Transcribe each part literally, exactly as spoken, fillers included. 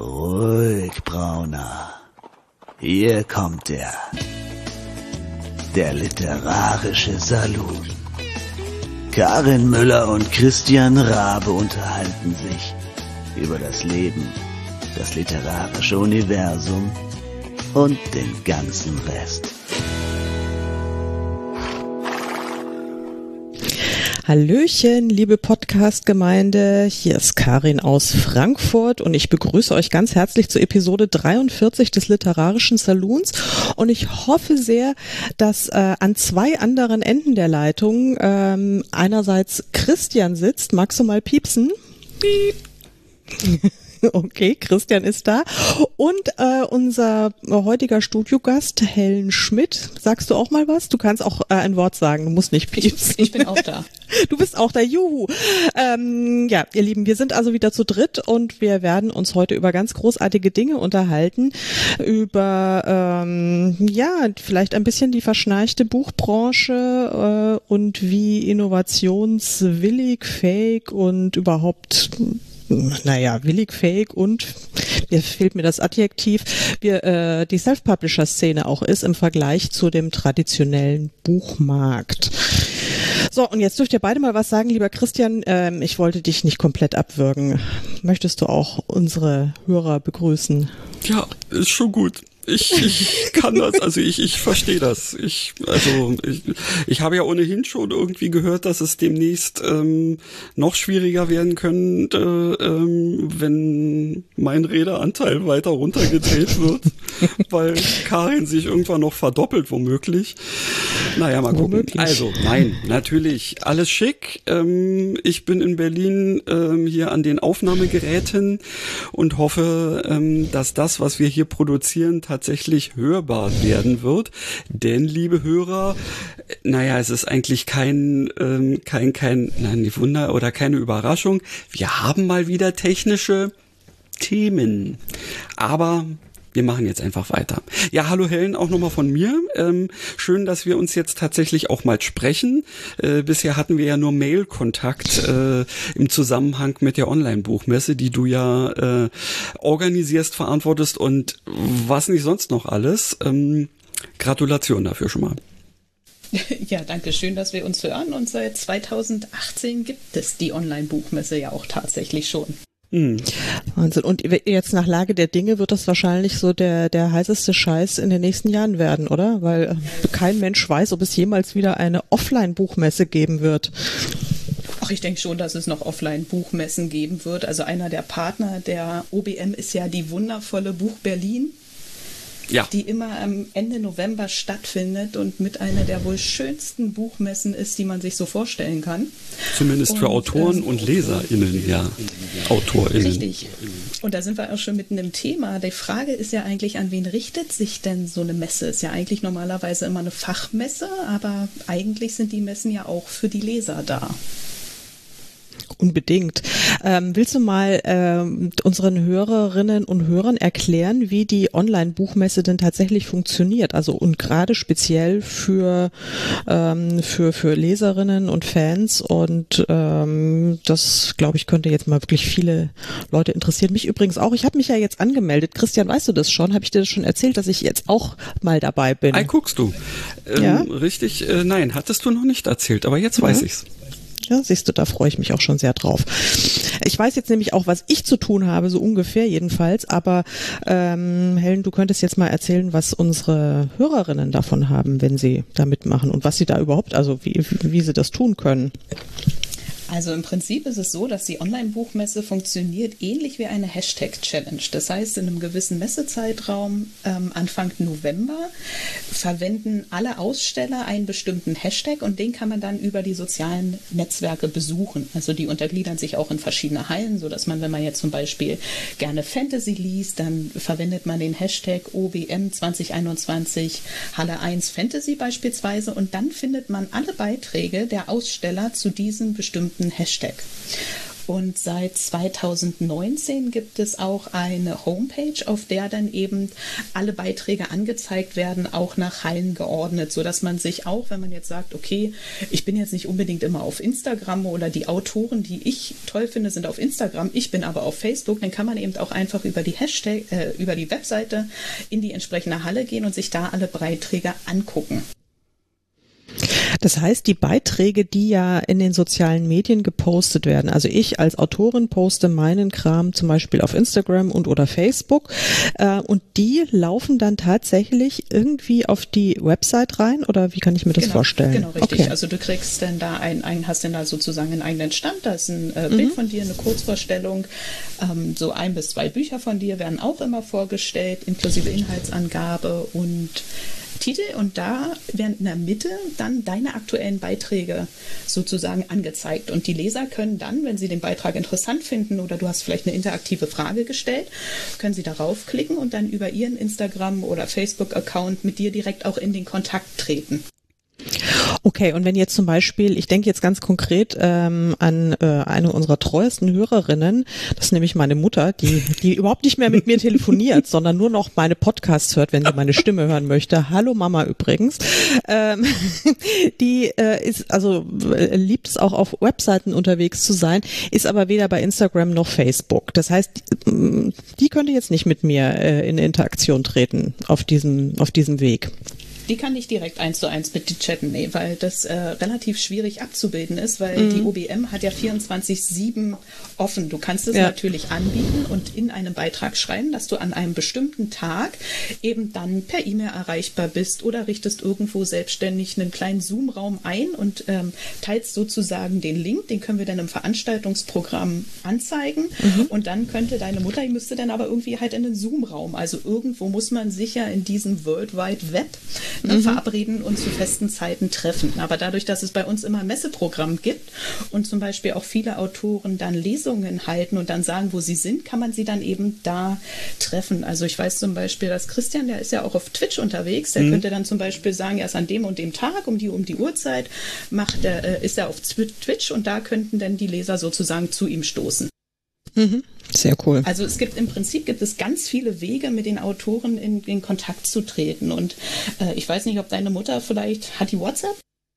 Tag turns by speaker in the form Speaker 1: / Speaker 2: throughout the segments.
Speaker 1: Ruhig, Brauner. Hier kommt er. Der literarische Saloon. Karin Müller und Christian Rabe unterhalten sich über das Leben, das literarische Universum und den ganzen Rest.
Speaker 2: Hallöchen, liebe Podcast-Gemeinde, hier ist Karin aus Frankfurt und ich begrüße euch ganz herzlich zur Episode dreiundvierzig des Literarischen Saloons und ich hoffe sehr, dass äh, an zwei anderen Enden der Leitung ähm, einerseits Christian sitzt. Magst du mal piepsen? Piep. Okay, Christian ist da und äh, unser äh, heutiger Studiogast, Helen Schmidt. Sagst du auch mal was? Du kannst auch äh, ein Wort sagen, du musst nicht piepsen.
Speaker 3: Ich, ich bin auch da.
Speaker 2: Du bist auch da, juhu. Ähm, ja, ihr Lieben, wir sind also wieder zu dritt und wir werden uns heute über ganz großartige Dinge unterhalten, über, ähm, ja, vielleicht ein bisschen die verschnarchte Buchbranche äh, und wie innovationswillig, fähig und überhaupt... naja, willig, fähig und, mir fehlt mir das Adjektiv, wir, äh, die Self-Publisher-Szene auch ist im Vergleich zu dem traditionellen Buchmarkt. So, und jetzt dürft ihr beide mal was sagen, lieber Christian. Ähm, ich wollte dich nicht komplett abwürgen. Möchtest du auch unsere Hörer begrüßen?
Speaker 4: Ja, ist schon gut. Ich, ich kann das, also ich, ich verstehe das. Ich, also ich, ich habe ja ohnehin schon irgendwie gehört, dass es demnächst ähm, noch schwieriger werden könnte, ähm, wenn mein Redeanteil weiter runtergedreht wird, weil Karin sich irgendwann noch verdoppelt, womöglich. Naja, mal gucken. Womöglich. Also, nein, natürlich, alles schick. Ähm, ich bin in Berlin ähm, hier an den Aufnahmegeräten und hoffe, ähm, dass das, was wir hier produzieren, tatsächlich hörbar werden wird. Denn, liebe Hörer, naja, es ist eigentlich kein, ähm, kein, kein, nein, die Wunder oder keine Überraschung. Wir haben mal wieder technische Themen. Aber wir machen jetzt einfach weiter. Ja, hallo Helen, auch nochmal von mir. Ähm, schön, dass wir uns jetzt tatsächlich auch mal sprechen. Äh, bisher hatten wir ja nur Mail-Kontakt äh, im Zusammenhang mit der Online-Buchmesse, die du ja äh, organisierst, verantwortest und was nicht sonst noch alles. Ähm, Gratulation dafür schon mal.
Speaker 3: Ja, danke schön, dass wir uns hören. Und seit zweitausendachtzehn gibt es die Online-Buchmesse ja auch tatsächlich schon.
Speaker 2: Wahnsinn. Und jetzt nach Lage der Dinge wird das wahrscheinlich so der der heißeste Scheiß in den nächsten Jahren werden, oder? Weil äh, kein Mensch weiß, ob es jemals wieder eine Offline-Buchmesse geben wird.
Speaker 3: Ach, ich denke schon, dass es noch Offline-Buchmessen geben wird. Also einer der Partner der O B M ist ja die wundervolle Buch Berlin. Ja. Die immer am Ende November stattfindet und mit einer der wohl schönsten Buchmessen ist, die man sich so vorstellen kann.
Speaker 4: Zumindest und, für Autoren ähm, und LeserInnen, ja. AutorInnen.
Speaker 3: Richtig. Und da sind wir auch schon mitten im Thema. Die Frage ist ja eigentlich, an wen richtet sich denn so eine Messe? Ist ja eigentlich normalerweise immer eine Fachmesse, aber eigentlich sind die Messen ja auch für die Leser da.
Speaker 2: Unbedingt. Ähm, willst du mal ähm, unseren Hörerinnen und Hörern erklären, wie die Online-Buchmesse denn tatsächlich funktioniert? Also und gerade speziell für ähm, für für Leserinnen und Fans und ähm, das, glaube ich, könnte jetzt mal wirklich viele Leute interessieren. Mich übrigens auch. Ich habe mich ja jetzt angemeldet. Christian, weißt du das schon? Habe ich dir das schon erzählt, dass ich jetzt auch mal dabei bin?
Speaker 4: Ei, guckst du. Ähm, ja? Richtig, äh, nein, hattest du noch nicht erzählt, aber jetzt weiß mhm. ich's.
Speaker 2: Ja, siehst du, da freue ich mich auch schon sehr drauf. Ich weiß jetzt nämlich auch, was ich zu tun habe, so ungefähr jedenfalls, aber ähm, Helen, du könntest jetzt mal erzählen, was unsere Hörerinnen davon haben, wenn sie da mitmachen und was sie da überhaupt, also wie, wie sie das tun können.
Speaker 3: Also im Prinzip ist es so, dass die Online-Buchmesse funktioniert ähnlich wie eine Hashtag-Challenge. Das heißt, in einem gewissen Messezeitraum, ähm, Anfang November, verwenden alle Aussteller einen bestimmten Hashtag und den kann man dann über die sozialen Netzwerke besuchen. Also die untergliedern sich auch in verschiedene Hallen, sodass man, wenn man jetzt zum Beispiel gerne Fantasy liest, dann verwendet man den Hashtag O B M zwanzig einundzwanzig Halle eins Fantasy beispielsweise und dann findet man alle Beiträge der Aussteller zu diesem bestimmten Hashtag. Und seit zweitausendneunzehn gibt es auch eine Homepage, auf der dann eben alle Beiträge angezeigt werden, auch nach Hallen geordnet, sodass man sich auch, wenn man jetzt sagt, okay, ich bin jetzt nicht unbedingt immer auf Instagram oder die Autoren, die ich toll finde, sind auf Instagram, ich bin aber auf Facebook, dann kann man eben auch einfach über die Hashtag, äh, über die Webseite in die entsprechende Halle gehen und sich da alle Beiträge angucken.
Speaker 2: Das heißt, die Beiträge, die ja in den sozialen Medien gepostet werden, also ich als Autorin poste meinen Kram zum Beispiel auf Instagram und oder Facebook äh, und die laufen dann tatsächlich irgendwie auf die Website rein oder wie kann ich mir das
Speaker 3: genau,
Speaker 2: vorstellen?
Speaker 3: Genau, richtig.
Speaker 2: Okay.
Speaker 3: Also du kriegst dann da ein, ein hast dann da sozusagen einen eigenen Stand, da ist ein äh,
Speaker 2: Mhm.
Speaker 3: Bild von dir, eine Kurzvorstellung, ähm, so ein bis zwei Bücher von dir werden auch immer vorgestellt, inklusive Inhaltsangabe und Titel und da werden in der Mitte dann deine aktuellen Beiträge sozusagen angezeigt und die Leser können dann, wenn sie den Beitrag interessant finden oder du hast vielleicht eine interaktive Frage gestellt, können sie darauf klicken und dann über ihren Instagram- oder Facebook-Account mit dir direkt auch in den Kontakt treten.
Speaker 2: Okay, und wenn jetzt zum Beispiel, ich denke jetzt ganz konkret ähm, an äh, eine unserer treuesten Hörerinnen, das ist nämlich meine Mutter, die die überhaupt nicht mehr mit mir telefoniert, sondern nur noch meine Podcasts hört, wenn sie meine Stimme hören möchte. Hallo Mama übrigens. Ähm, die äh, ist also äh, liebt es auch auf Webseiten unterwegs zu sein, ist aber weder bei Instagram noch Facebook. Das heißt, die, die könnte jetzt nicht mit mir äh, in Interaktion treten auf diesem auf diesem Weg.
Speaker 3: Die kann nicht direkt eins zu eins mit dir chatten, nee, weil das äh, relativ schwierig abzubilden ist, weil
Speaker 2: Mhm.
Speaker 3: die O B M hat ja vierundzwanzig sieben offen. Du kannst es
Speaker 2: Ja.
Speaker 3: natürlich anbieten und in einem Beitrag schreiben, dass du an einem bestimmten Tag eben dann per E-Mail erreichbar bist oder richtest irgendwo selbstständig einen kleinen Zoom-Raum ein und ähm, teilst sozusagen den Link, den können wir dann im Veranstaltungsprogramm anzeigen
Speaker 2: Mhm.
Speaker 3: und dann könnte deine Mutter, die müsste dann aber irgendwie halt in den Zoom-Raum, also irgendwo muss man sich ja in diesem World Wide Web ne,
Speaker 2: Mhm.
Speaker 3: verabreden und zu festen Zeiten treffen. Aber dadurch, dass es bei uns immer ein Messeprogramm gibt und zum Beispiel auch viele Autoren dann Lesungen halten und dann sagen, wo sie sind, kann man sie dann eben da treffen. Also ich weiß zum Beispiel, dass Christian, der ist ja auch auf Twitch unterwegs, der
Speaker 4: Mhm.
Speaker 3: könnte dann zum Beispiel sagen, er ist an dem und dem Tag um die um die Uhrzeit, macht er, äh, ist er auf Twitch und da könnten dann die Leser sozusagen zu ihm stoßen.
Speaker 2: Mhm. Sehr cool.
Speaker 3: Also es gibt im Prinzip gibt es ganz viele Wege, mit den Autoren in, in Kontakt zu treten. Und äh, ich weiß nicht, ob deine Mutter vielleicht hat die WhatsApp?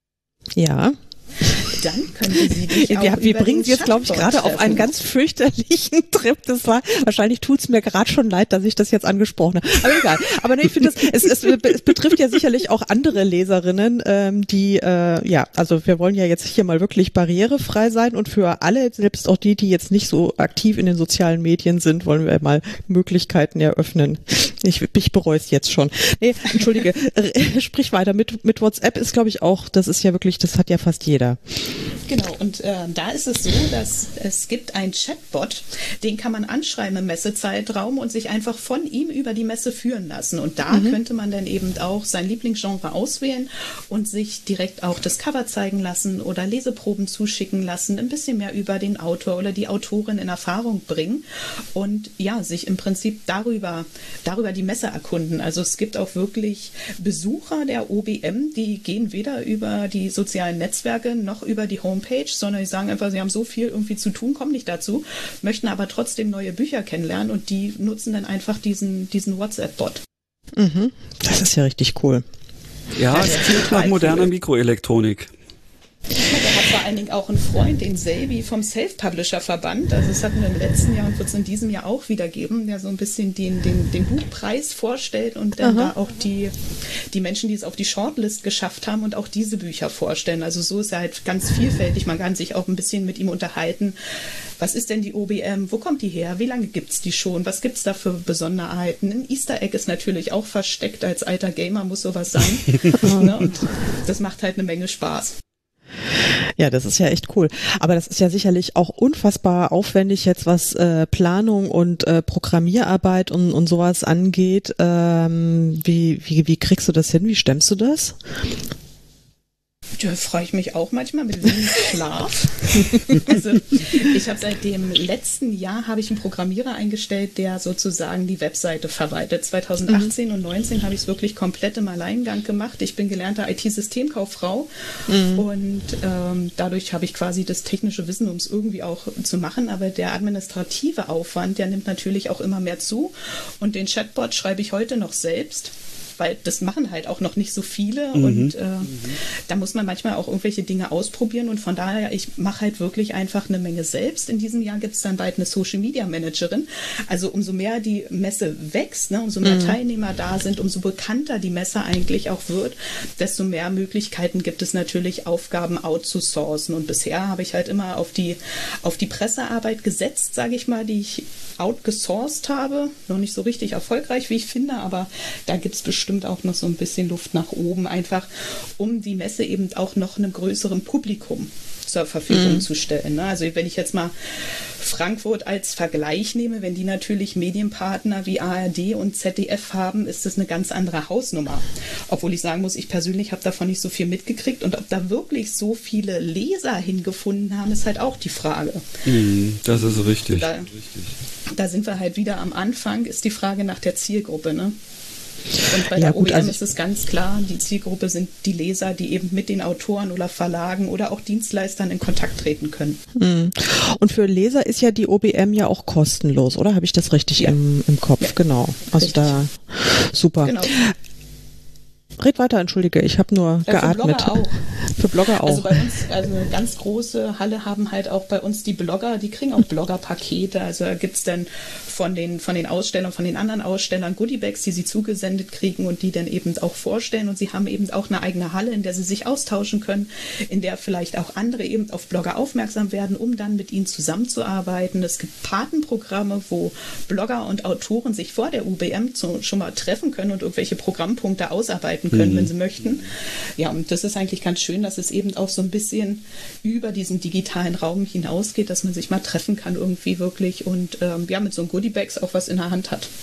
Speaker 2: Ja.
Speaker 3: Dann könnte sie dich auch
Speaker 2: Wir, wir
Speaker 3: über
Speaker 2: bringen
Speaker 3: den
Speaker 2: sie jetzt, glaube ich,
Speaker 3: Chatbot
Speaker 2: gerade auf einen
Speaker 3: treffen.
Speaker 2: ganz fürchterlichen Trip. Das war, wahrscheinlich tut's mir gerade schon leid, dass ich das jetzt angesprochen habe. Aber egal. Aber nee, ich finde, es, es, es betrifft ja sicherlich auch andere Leserinnen, ähm, die, äh, ja, also wir wollen ja jetzt hier mal wirklich barrierefrei sein und für alle, selbst auch die, die jetzt nicht so aktiv in den sozialen Medien sind, wollen wir mal Möglichkeiten eröffnen. Ich, ich bereue es jetzt schon. Nee, entschuldige, sprich weiter. Mit, mit WhatsApp ist, glaube ich, auch, das ist ja wirklich, das hat ja fast jeder.
Speaker 3: Genau, und äh, da ist es so, dass es gibt einen Chatbot, den kann man anschreiben im Messezeitraum und sich einfach von ihm über die Messe führen lassen. Und da mhm. könnte man dann eben auch sein Lieblingsgenre auswählen und sich direkt auch das Cover zeigen lassen oder Leseproben zuschicken lassen, ein bisschen mehr über den Autor oder die Autorin in Erfahrung bringen und ja, sich im Prinzip darüber, darüber die Messe erkunden. Also es gibt auch wirklich Besucher der O B M, die gehen weder über die sozialen Netzwerke noch über die Homepage, sondern die sagen einfach, sie haben so viel irgendwie zu tun, kommen nicht dazu, möchten aber trotzdem neue Bücher kennenlernen und die nutzen dann einfach diesen, diesen WhatsApp-Bot.
Speaker 2: Mhm. Das ist ja richtig cool.
Speaker 4: Ja, es klingt nach moderner Mikroelektronik.
Speaker 3: Der hat vor allen Dingen auch einen Freund, den Selby vom Self-Publisher-Verband. Also das hatten wir im letzten Jahr und wird es in diesem Jahr auch wieder geben, der so ein bisschen den, den, den Buchpreis vorstellt und dann Aha. da auch die, die Menschen, die es auf die Shortlist geschafft haben und auch diese Bücher vorstellen. Also so ist er halt ganz vielfältig. Man kann sich auch ein bisschen mit ihm unterhalten. Was ist denn die O B M? Wo kommt die her? Wie lange gibt's die schon? Was gibt's da für Besonderheiten? Ein Easter Egg ist natürlich auch versteckt. Als alter Gamer muss sowas sein. Ne? Und das macht halt eine Menge Spaß.
Speaker 2: Ja, das ist ja echt cool. Aber das ist ja sicherlich auch unfassbar aufwendig jetzt, was äh, Planung und äh, Programmierarbeit und, und sowas angeht. Ähm, wie, wie, wie kriegst du das hin? Wie stemmst du das?
Speaker 3: Da freue ich mich auch manchmal mit wenig Schlaf. Also ich habe seit dem letzten Jahr habe ich einen Programmierer eingestellt, der sozusagen die Webseite verwaltet. zwanzig achtzehn mhm. und neunzehn habe ich es wirklich komplett im Alleingang gemacht. Ich bin gelernte I T-Systemkauffrau mhm. und ähm, dadurch habe ich quasi das technische Wissen, um es irgendwie auch zu machen. Aber der administrative Aufwand, der nimmt natürlich auch immer mehr zu. Und den Chatbot schreibe ich heute noch selbst, weil das machen halt auch noch nicht so viele mhm. und äh, mhm. da muss man manchmal auch irgendwelche Dinge ausprobieren und von daher, ich mache halt wirklich einfach eine Menge selbst. In diesem Jahr gibt es dann bald eine Social Media Managerin, also umso mehr die Messe wächst, ne, umso mehr mhm. Teilnehmer da sind, umso bekannter die Messe eigentlich auch wird, desto mehr Möglichkeiten gibt es natürlich, Aufgaben outzusourcen und bisher habe ich halt immer auf die, auf die Pressearbeit gesetzt, sage ich mal, die ich outgesourced habe, noch nicht so richtig erfolgreich, wie ich finde, aber da gibt es bestimmt bestimmt auch noch so ein bisschen Luft nach oben, einfach um die Messe eben auch noch einem größeren Publikum zur Verfügung mhm. zu stellen. Also wenn ich jetzt mal Frankfurt als Vergleich nehme, wenn die natürlich Medienpartner wie A R D und Z D F haben, ist das eine ganz andere Hausnummer. Obwohl ich sagen muss, ich persönlich habe davon nicht so viel mitgekriegt und ob da wirklich so viele Leser hingefunden haben, ist halt auch die Frage.
Speaker 4: Mhm, das ist richtig.
Speaker 3: Da, da sind wir halt wieder am Anfang, ist die Frage nach der Zielgruppe, ne? Und bei ja, der gut, O B M also ist es ganz klar, die Zielgruppe sind die Leser, die eben mit den Autoren oder Verlagen oder auch Dienstleistern in Kontakt treten können.
Speaker 2: Und für Leser ist ja die O B M ja auch kostenlos, oder? Habe ich das richtig ja. im, im Kopf? Ja. Genau. Also richtig. Da, super. Genau. Red weiter, entschuldige, ich habe nur ja, geatmet.
Speaker 3: Für Blogger auch.
Speaker 2: Für Blogger auch.
Speaker 3: Also bei uns, also eine ganz große Halle haben halt auch bei uns die Blogger, die kriegen auch Blogger-Pakete. Also da gibt es dann von den, von den Ausstellern, von den anderen Ausstellern Goodiebags, die sie zugesendet kriegen und die dann eben auch vorstellen. Und sie haben eben auch eine eigene Halle, in der sie sich austauschen können, in der vielleicht auch andere eben auf Blogger aufmerksam werden, um dann mit ihnen zusammenzuarbeiten. Es gibt Patenprogramme, wo Blogger und Autoren sich vor der U B M zu, schon mal treffen können und irgendwelche Programmpunkte ausarbeiten können, mhm. wenn sie möchten. Ja, und das ist eigentlich ganz schön, dass es eben auch so ein bisschen über diesen digitalen Raum hinausgeht, dass man sich mal treffen kann irgendwie wirklich und ähm, ja, mit so einem Goodiebags auch was in der Hand hat.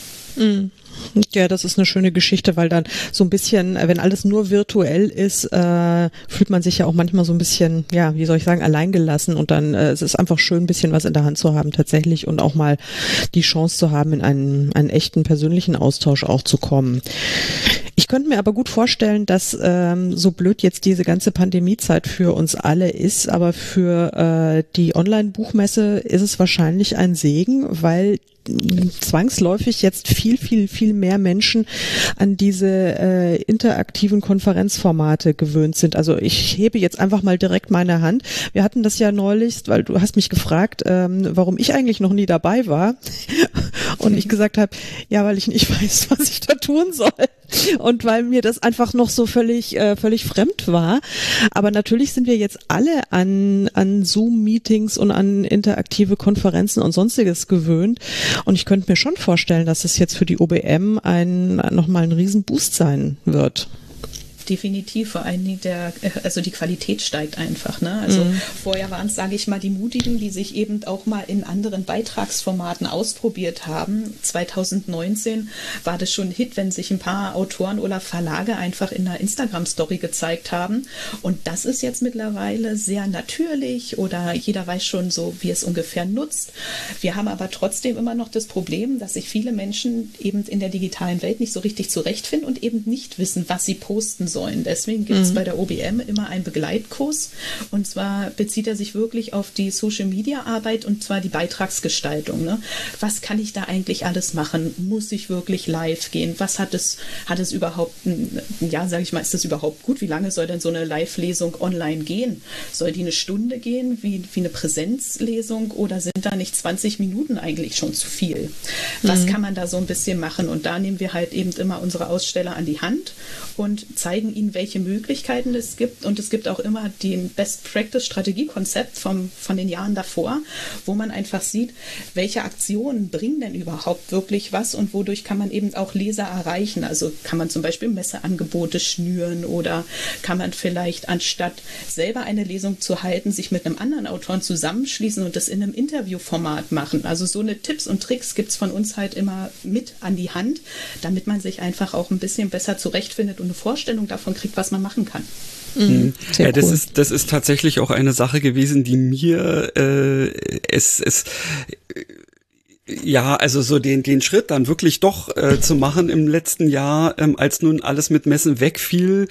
Speaker 2: Ja, das ist eine schöne Geschichte, weil dann so ein bisschen, wenn alles nur virtuell ist, äh, fühlt man sich ja auch manchmal so ein bisschen, ja, wie soll ich sagen, alleingelassen und dann äh, es ist einfach schön, ein bisschen was in der Hand zu haben tatsächlich und auch mal die Chance zu haben, in einen, einen echten persönlichen Austausch auch zu kommen. Ich könnte mir aber gut vorstellen, dass ähm, so blöd jetzt diese ganze Pandemiezeit für uns alle ist, aber für äh, die Online-Buchmesse ist es wahrscheinlich ein Segen, weil zwangsläufig jetzt viel, viel, viel mehr Menschen an diese äh, interaktiven Konferenzformate gewöhnt sind. Also ich hebe jetzt einfach mal direkt meine Hand. Wir hatten das ja neulich, weil du hast mich gefragt, ähm, warum ich eigentlich noch nie dabei war. Und ich gesagt habe, ja, weil ich nicht weiß, was ich da tun soll. Und weil mir das einfach noch so völlig, äh, völlig fremd war. Aber natürlich sind wir jetzt alle an, an Zoom-Meetings und an interaktive Konferenzen und sonstiges gewöhnt. Und ich könnte mir schon vorstellen, dass es jetzt für die O B M ein, nochmal ein Riesenboost sein wird.
Speaker 3: Definitiv, vor allen Dingen der, also die Qualität steigt einfach. Ne? Also mhm. vorher waren es, sage ich mal, die Mutigen, die sich eben auch mal in anderen Beitragsformaten ausprobiert haben. zwanzig neunzehn war das schon ein Hit, wenn sich ein paar Autoren oder Verlage einfach in einer Instagram-Story gezeigt haben. Und das ist jetzt mittlerweile sehr natürlich oder jeder weiß schon so, wie es ungefähr nutzt. Wir haben aber trotzdem immer noch das Problem, dass sich viele Menschen eben in der digitalen Welt nicht so richtig zurechtfinden und eben nicht wissen, was sie posten sollen. Deswegen gibt es mhm. bei der O B M immer einen Begleitkurs und zwar bezieht er sich wirklich auf die Social-Media-Arbeit und zwar die Beitragsgestaltung. Ne? Was kann ich da eigentlich alles machen? Muss ich wirklich live gehen? Was hat es, hat es überhaupt, ja, sage ich mal, ist das überhaupt gut? Wie lange soll denn so eine Live-Lesung online gehen? Soll die eine Stunde gehen, wie, wie eine Präsenzlesung oder sind da nicht zwanzig Minuten eigentlich schon zu viel? Was mhm. kann man da so ein bisschen machen? Und da nehmen wir halt eben immer unsere Aussteller an die Hand und zeigen ihnen, welche Möglichkeiten es gibt. Und es gibt auch immer den Best-Practice-Strategiekonzept vom, von den Jahren davor, wo man einfach sieht, welche Aktionen bringen denn überhaupt wirklich was und wodurch kann man eben auch Leser erreichen. Also kann man zum Beispiel Messeangebote schnüren oder kann man vielleicht anstatt selber eine Lesung zu halten, sich mit einem anderen Autoren zusammenschließen und das in einem Interviewformat machen. Also so eine Tipps und Tricks gibt es von uns halt immer mit an die Hand, damit man sich einfach auch ein bisschen besser zurechtfindet und eine Vorstellung davon kriegt, was man machen kann.
Speaker 4: Mhm. Ja, das cool. ist das ist tatsächlich auch eine Sache gewesen, die mir äh, es es ja, also so den den Schritt dann wirklich doch äh, zu machen im letzten Jahr, ähm, als nun alles mit Messen wegfiel,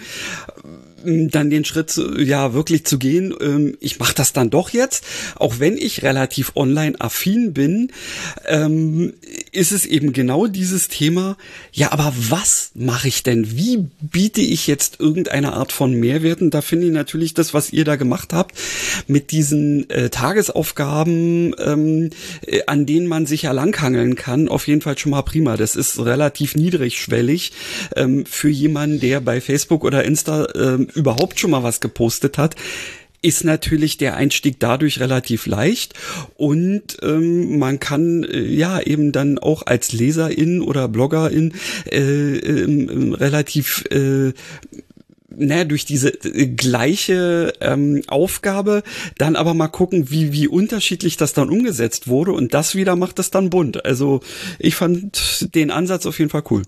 Speaker 4: dann den Schritt zu, ja wirklich zu gehen, ähm, ich mache das dann doch jetzt, auch wenn ich relativ online-affin bin, ähm, ist es eben genau dieses Thema, ja, aber was mache ich denn? Wie biete ich jetzt irgendeine Art von Mehrwerten? Da finde ich natürlich das, was ihr da gemacht habt, mit diesen äh, Tagesaufgaben, ähm, äh, an denen man sich ja langhangeln kann, auf jeden Fall schon mal prima. Das ist relativ niedrigschwellig ähm, für jemanden, der bei Facebook oder Insta ähm, überhaupt schon mal was gepostet hat, ist natürlich der Einstieg dadurch relativ leicht und ähm, man kann äh, ja eben dann auch als Leserin oder Bloggerin äh, äh, relativ äh, naja, durch diese gleiche ähm, Aufgabe dann aber mal gucken, wie wie unterschiedlich das dann umgesetzt wurde und das wieder macht es dann bunt. Also ich fand den Ansatz auf jeden Fall cool.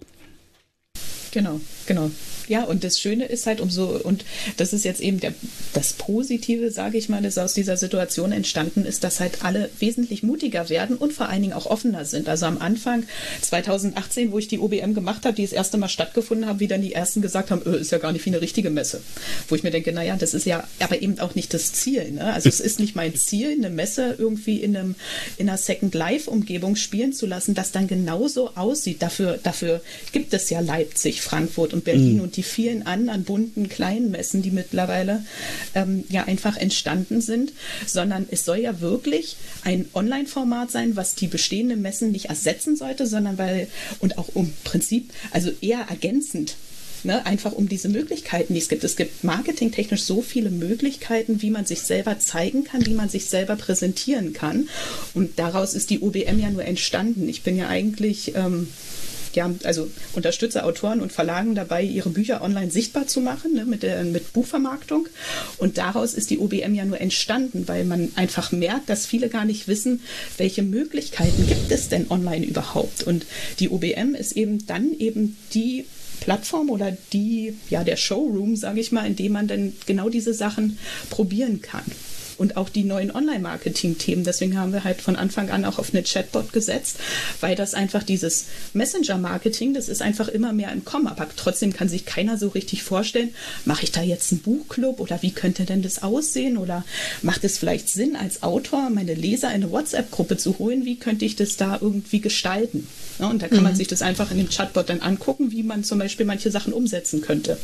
Speaker 3: Genau, genau. Ja, und das Schöne ist halt umso, und das ist jetzt eben der, das Positive, sage ich mal, das aus dieser Situation entstanden ist, dass halt alle wesentlich mutiger werden und vor allen Dingen auch offener sind. Also am Anfang zwanzig achtzehn, wo ich die O B M gemacht habe, die das erste Mal stattgefunden haben, wie dann die Ersten gesagt haben, öh, ist ja gar nicht wie eine richtige Messe. Wo ich mir denke, naja, das ist ja aber eben auch nicht das Ziel. Ne? Also es ist nicht mein Ziel, eine Messe irgendwie in, einem, in einer Second-Life-Umgebung spielen zu lassen, das dann genauso aussieht. Dafür, dafür gibt es ja Leipzig, Frankfurt und Berlin mhm. und die vielen anderen bunten kleinen Messen, die mittlerweile ähm, ja einfach entstanden sind, sondern es soll ja wirklich ein Online-Format sein, was die bestehenden Messen nicht ersetzen sollte, sondern weil, und auch im Prinzip, also eher ergänzend, ne, einfach um diese Möglichkeiten, die es gibt. Es gibt marketingtechnisch so viele Möglichkeiten, wie man sich selber zeigen kann, wie man sich selber präsentieren kann, und daraus ist die O B M ja nur entstanden. Ich bin ja eigentlich ähm, Ja, also unterstütze Autoren und Verlagen dabei, ihre Bücher online sichtbar zu machen, ne, mit der mit Buchvermarktung. Und daraus ist die O B M ja nur entstanden, weil man einfach merkt, dass viele gar nicht wissen, welche Möglichkeiten gibt es denn online überhaupt. Und die O B M ist eben dann eben die Plattform oder die, ja, der Showroom, sage ich mal, in dem man dann genau diese Sachen probieren kann. Und auch die neuen Online-Marketing-Themen. Deswegen haben wir halt von Anfang an auch auf eine Chatbot gesetzt, weil das einfach dieses Messenger-Marketing, das ist einfach immer mehr im Kommen. Aber trotzdem kann sich keiner so richtig vorstellen, mache ich da jetzt einen Buchclub oder wie könnte denn das aussehen? Oder macht es vielleicht Sinn, als Autor meine Leser in eine WhatsApp-Gruppe zu holen? Wie könnte ich das da irgendwie gestalten? Ja, und da kann mhm. man sich das einfach in dem Chatbot dann angucken, wie man zum Beispiel manche Sachen umsetzen könnte.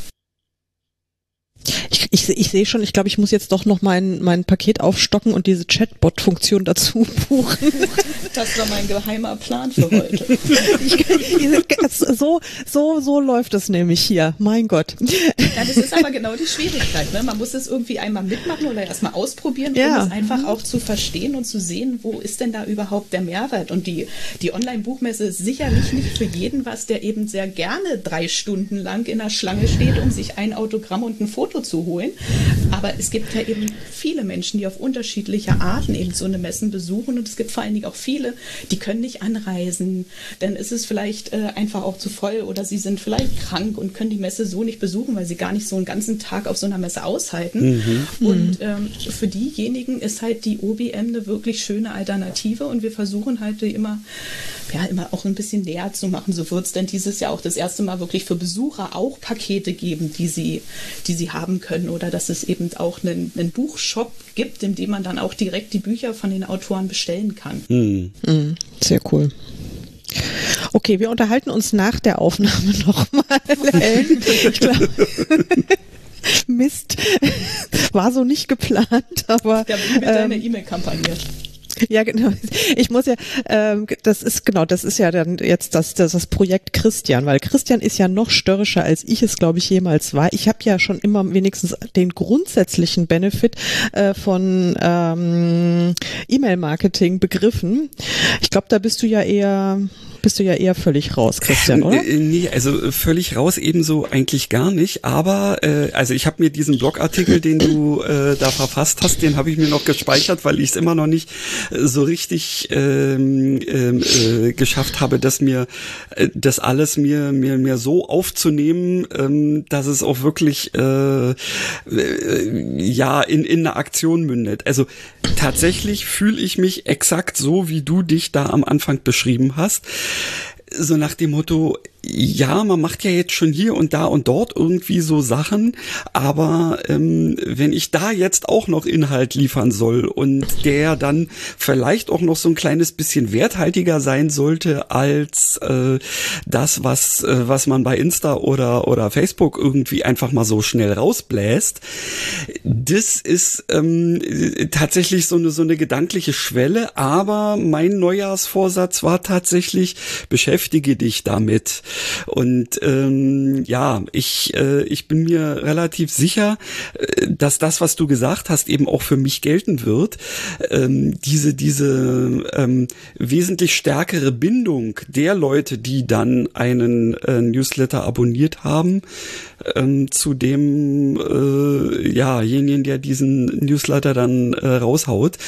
Speaker 2: Ich, ich, ich sehe schon, ich glaube, ich muss jetzt doch noch mein, mein Paket aufstocken und diese Chatbot-Funktion dazu buchen.
Speaker 3: Das war mein geheimer Plan für heute.
Speaker 2: ich, ich, so, so, so läuft es nämlich hier. Mein Gott.
Speaker 3: Ja, das ist aber genau die Schwierigkeit. Ne? Man muss es irgendwie einmal mitmachen oder erstmal ausprobieren, um ja. es einfach auch zu verstehen und zu sehen, wo ist denn da überhaupt der Mehrwert. Und die, die Online-Buchmesse ist sicherlich nicht für jeden was, der eben sehr gerne drei Stunden lang in der Schlange steht, um sich ein Autogramm und ein Foto zu holen. Aber es gibt ja eben viele Menschen, die auf unterschiedliche Arten eben so eine Messen besuchen, und es gibt vor allen Dingen auch viele, die können nicht anreisen, dann ist es vielleicht äh, einfach auch zu voll oder sie sind vielleicht krank und können die Messe so nicht besuchen, weil sie gar nicht so einen ganzen Tag auf so einer Messe aushalten. Mhm. Und ähm, für diejenigen ist halt die O B M eine wirklich schöne Alternative, und wir versuchen halt immer, ja, immer auch ein bisschen näher zu machen. So wird es denn dieses Jahr auch das erste Mal wirklich für Besucher auch Pakete geben, die sie, die sie haben können, oder dass es eben auch einen, einen Buchshop gibt, in dem man dann auch direkt die Bücher von den Autoren bestellen kann.
Speaker 2: Mhm. Mhm. Sehr cool. Okay, wir unterhalten uns nach der Aufnahme nochmal. Ich glaube, Mist, war so nicht geplant, aber
Speaker 3: ja, mit ähm, deiner E-Mail-Kampagne.
Speaker 2: Ja, genau. Ich muss ja, ähm, das ist genau, das ist ja dann jetzt das, das das Projekt Christian, weil Christian ist ja noch störrischer, als ich es, glaube ich, jemals war. Ich habe ja schon immer wenigstens den grundsätzlichen Benefit äh, von ähm, E-Mail-Marketing begriffen. Ich glaube, da bist du ja eher bist du ja eher völlig raus, Christian, oder?
Speaker 4: Äh, nee, also völlig raus ebenso eigentlich gar nicht, aber äh, also ich habe mir diesen Blogartikel, den du äh, da verfasst hast, den habe ich mir noch gespeichert, weil ich es immer noch nicht äh, so richtig ähm, äh, geschafft habe, dass mir äh, das alles mir mir mir so aufzunehmen, ähm, dass es auch wirklich äh, äh, ja in in eine Aktion mündet. Also tatsächlich fühle ich mich exakt so, wie du dich da am Anfang beschrieben hast. So nach dem Motto, ja, man macht ja jetzt schon hier und da und dort irgendwie so Sachen, aber ähm, wenn ich da jetzt auch noch Inhalt liefern soll und der dann vielleicht auch noch so ein kleines bisschen werthaltiger sein sollte als äh, das, was äh, was man bei Insta oder oder Facebook irgendwie einfach mal so schnell rausbläst, das ist ähm, tatsächlich so eine so eine gedankliche Schwelle, aber mein Neujahrsvorsatz war tatsächlich, beschäftige dich damit. Und ähm, ja, ich äh, ich bin mir relativ sicher, äh, dass das, was du gesagt hast, eben auch für mich gelten wird. Ähm, diese diese ähm, wesentlich stärkere Bindung der Leute, die dann einen äh, Newsletter abonniert haben, ähm, zu dem äh, ja jenigen, der diesen Newsletter dann äh, raushaut.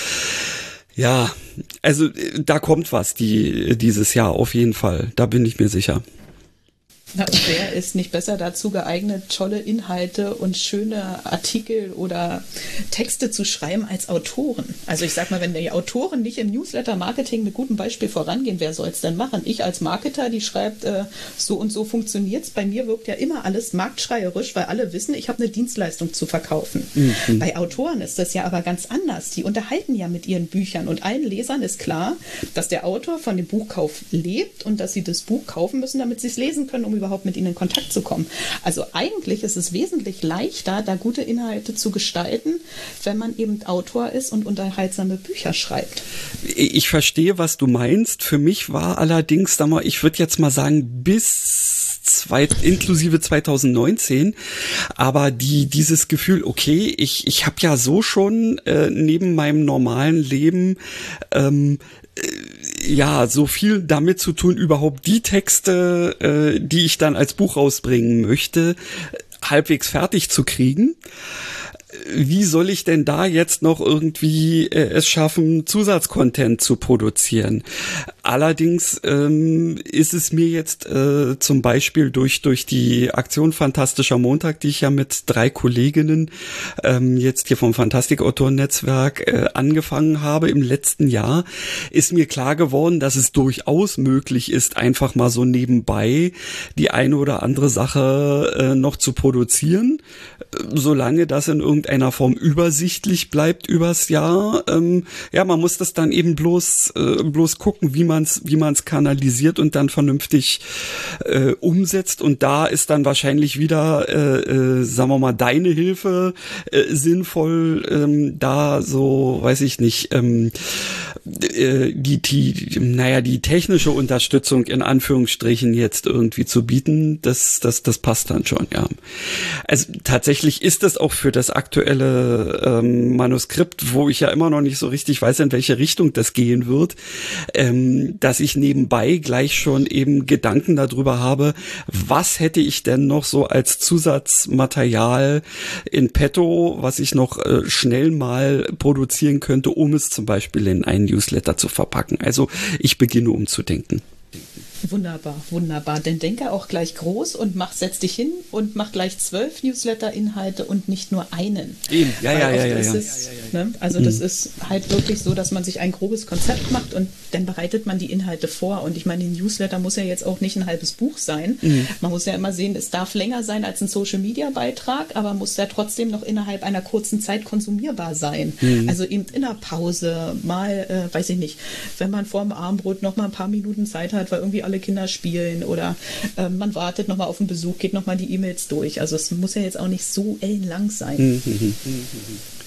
Speaker 4: Ja, also da kommt was die dieses Jahr auf jeden Fall. Da bin ich mir sicher.
Speaker 3: Na, und wer ist nicht besser dazu geeignet, tolle Inhalte und schöne Artikel oder Texte zu schreiben als Autoren? Also ich sag mal, wenn die Autoren nicht im Newsletter-Marketing mit gutem Beispiel vorangehen, wer soll es denn machen? Ich als Marketer, die schreibt, äh, so und so funktioniert's. Bei mir wirkt ja immer alles marktschreierisch, weil alle wissen, ich habe eine Dienstleistung zu verkaufen. Mhm. Bei Autoren ist das ja aber ganz anders. Die unterhalten ja mit ihren Büchern und allen Lesern ist klar, dass der Autor von dem Buchkauf lebt und dass sie das Buch kaufen müssen, damit sie es lesen können, um überhaupt mit ihnen in Kontakt zu kommen. Also eigentlich ist es wesentlich leichter, da gute Inhalte zu gestalten, wenn man eben Autor ist und unterhaltsame Bücher schreibt.
Speaker 4: Ich verstehe, was du meinst. Für mich war allerdings, sag mal, ich würde jetzt mal sagen, bis zwei, inklusive zwanzig neunzehn, aber die dieses Gefühl, okay, ich ich habe ja so schon äh, neben meinem normalen Leben ähm, ja, so viel damit zu tun, überhaupt die Texte, äh, die ich dann als Buch rausbringen möchte, halbwegs fertig zu kriegen. Wie soll ich denn da jetzt noch irgendwie äh, es schaffen, Zusatzcontent zu produzieren? Allerdings ähm, ist es mir jetzt äh, zum Beispiel durch durch die Aktion Fantastischer Montag, die ich ja mit drei Kolleginnen ähm, jetzt hier vom Fantastikautoren-Netzwerk äh, angefangen habe im letzten Jahr, ist mir klar geworden, dass es durchaus möglich ist, einfach mal so nebenbei die eine oder andere Sache äh, noch zu produzieren, solange das in irgendeiner Form übersichtlich bleibt übers Jahr. Ähm, ja, man muss das dann eben bloß äh, bloß gucken, wie man es wie man es kanalisiert und dann vernünftig äh, umsetzt. Und da ist dann wahrscheinlich wieder, äh, äh, sagen wir mal, deine Hilfe äh, sinnvoll, ähm, da so, weiß ich nicht, ähm, äh, die, die, naja, die technische Unterstützung in Anführungsstrichen jetzt irgendwie zu bieten. Das, das, das passt dann schon, ja. Also tatsächlich ist es auch für das aktuelle ähm, Manuskript, wo ich ja immer noch nicht so richtig weiß, in welche Richtung das gehen wird, ähm, dass ich nebenbei gleich schon eben Gedanken darüber habe, was hätte ich denn noch so als Zusatzmaterial in petto, was ich noch äh, schnell mal produzieren könnte, um es zum Beispiel in einen Newsletter zu verpacken. Also ich beginne umzudenken.
Speaker 3: Wunderbar, wunderbar. Denn denke auch gleich groß und mach, setz dich hin und mach gleich zwölf Newsletter-Inhalte und nicht nur einen.
Speaker 4: Eben, ja, ja, ja, ja,
Speaker 3: ist
Speaker 4: ja.
Speaker 3: Es, ne? Also mhm. das ist halt wirklich so, dass man sich ein grobes Konzept macht und dann bereitet man die Inhalte vor. Und ich meine, ein Newsletter muss ja jetzt auch nicht ein halbes Buch sein. Mhm. Man muss ja immer sehen, es darf länger sein als ein Social-Media-Beitrag, aber muss ja trotzdem noch innerhalb einer kurzen Zeit konsumierbar sein. Mhm. Also eben in der Pause mal, äh, weiß ich nicht, wenn man vor dem Abendbrot noch mal ein paar Minuten Zeit hat, weil irgendwie alle Kinder spielen oder äh, man wartet nochmal auf einen Besuch, geht nochmal die E-Mails durch. Also es muss ja jetzt auch nicht so ellenlang sein.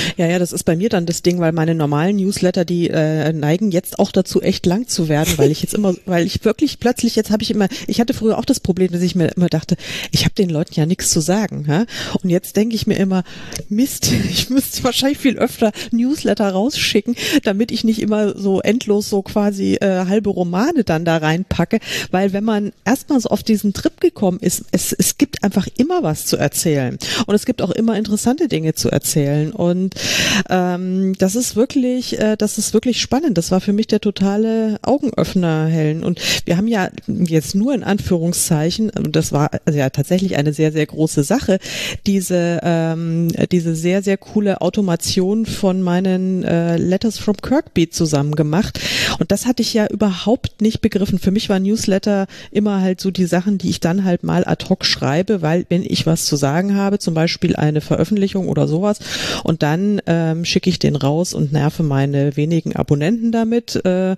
Speaker 2: Ja, ja, das ist bei mir dann das Ding, weil meine normalen Newsletter, die äh, neigen jetzt auch dazu, echt lang zu werden, weil ich jetzt immer, weil ich wirklich plötzlich, jetzt habe ich immer, ich hatte früher auch das Problem, dass ich mir immer dachte, ich habe den Leuten ja nichts zu sagen. Ja? Und jetzt denke ich mir immer, Mist, ich müsste wahrscheinlich viel öfter Newsletter rausschicken, damit ich nicht immer so endlos so quasi äh, halbe Romane dann da reinpacke, weil wenn man erstmal so auf diesen Trip gekommen ist, es, es gibt einfach immer was zu erzählen und es gibt auch immer interessante Dinge zu erzählen und ähm, das ist wirklich, äh, das ist wirklich spannend. Das war für mich der totale Augenöffner, Helen. Und wir haben ja jetzt nur in Anführungszeichen, das war also ja tatsächlich eine sehr, sehr große Sache, diese ähm, diese sehr, sehr coole Automation von meinen äh, Letters from Kirkbeat zusammen gemacht. Und das hatte ich ja überhaupt nicht begriffen. Für mich war Newsletter immer halt so die Sachen, die ich dann halt mal ad hoc schreibe, weil wenn ich was zu sagen habe, zum Beispiel eine Veröffentlichung oder sowas, und dann ähm, schicke ich den raus und nerve meine wenigen Abonnenten damit. Äh,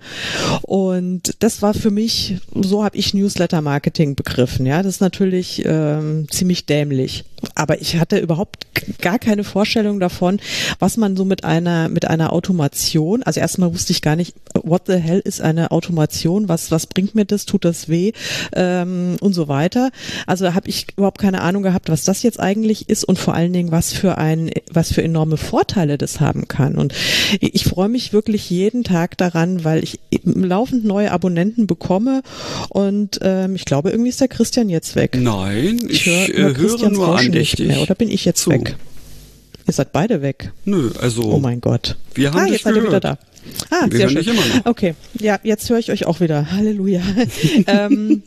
Speaker 2: und das war für mich, so habe ich Newsletter-Marketing begriffen. Ja, das ist natürlich ähm, ziemlich dämlich. Aber ich hatte überhaupt gar keine Vorstellung davon, was man so mit einer mit einer Automation, also erstmal wusste ich gar nicht, what the hell ist eine Automation, was was bringt mir das, tut das weh ähm, und so weiter. Also da habe ich überhaupt keine Ahnung gehabt, was das jetzt eigentlich ist und vor allen Dingen, was für ein was für enorme Vorteile das haben kann. Und ich freue mich wirklich jeden Tag daran, weil ich laufend neue Abonnenten bekomme und ähm, ich glaube, irgendwie ist der Christian jetzt weg.
Speaker 4: Nein, ich, ich
Speaker 2: höre,
Speaker 4: äh, höre nur andächtig.
Speaker 2: Mehr, oder bin ich jetzt
Speaker 4: zu.
Speaker 2: weg? Ihr seid beide weg.
Speaker 4: Nö, also.
Speaker 2: Oh mein Gott.
Speaker 4: Wir haben
Speaker 2: ah,
Speaker 4: dich
Speaker 2: jetzt seid ihr wieder da. Ah,
Speaker 4: wir
Speaker 2: sehr
Speaker 4: hören
Speaker 2: schön.
Speaker 4: dich immer noch.
Speaker 2: Okay, ja, jetzt höre ich euch auch wieder. Halleluja. ähm,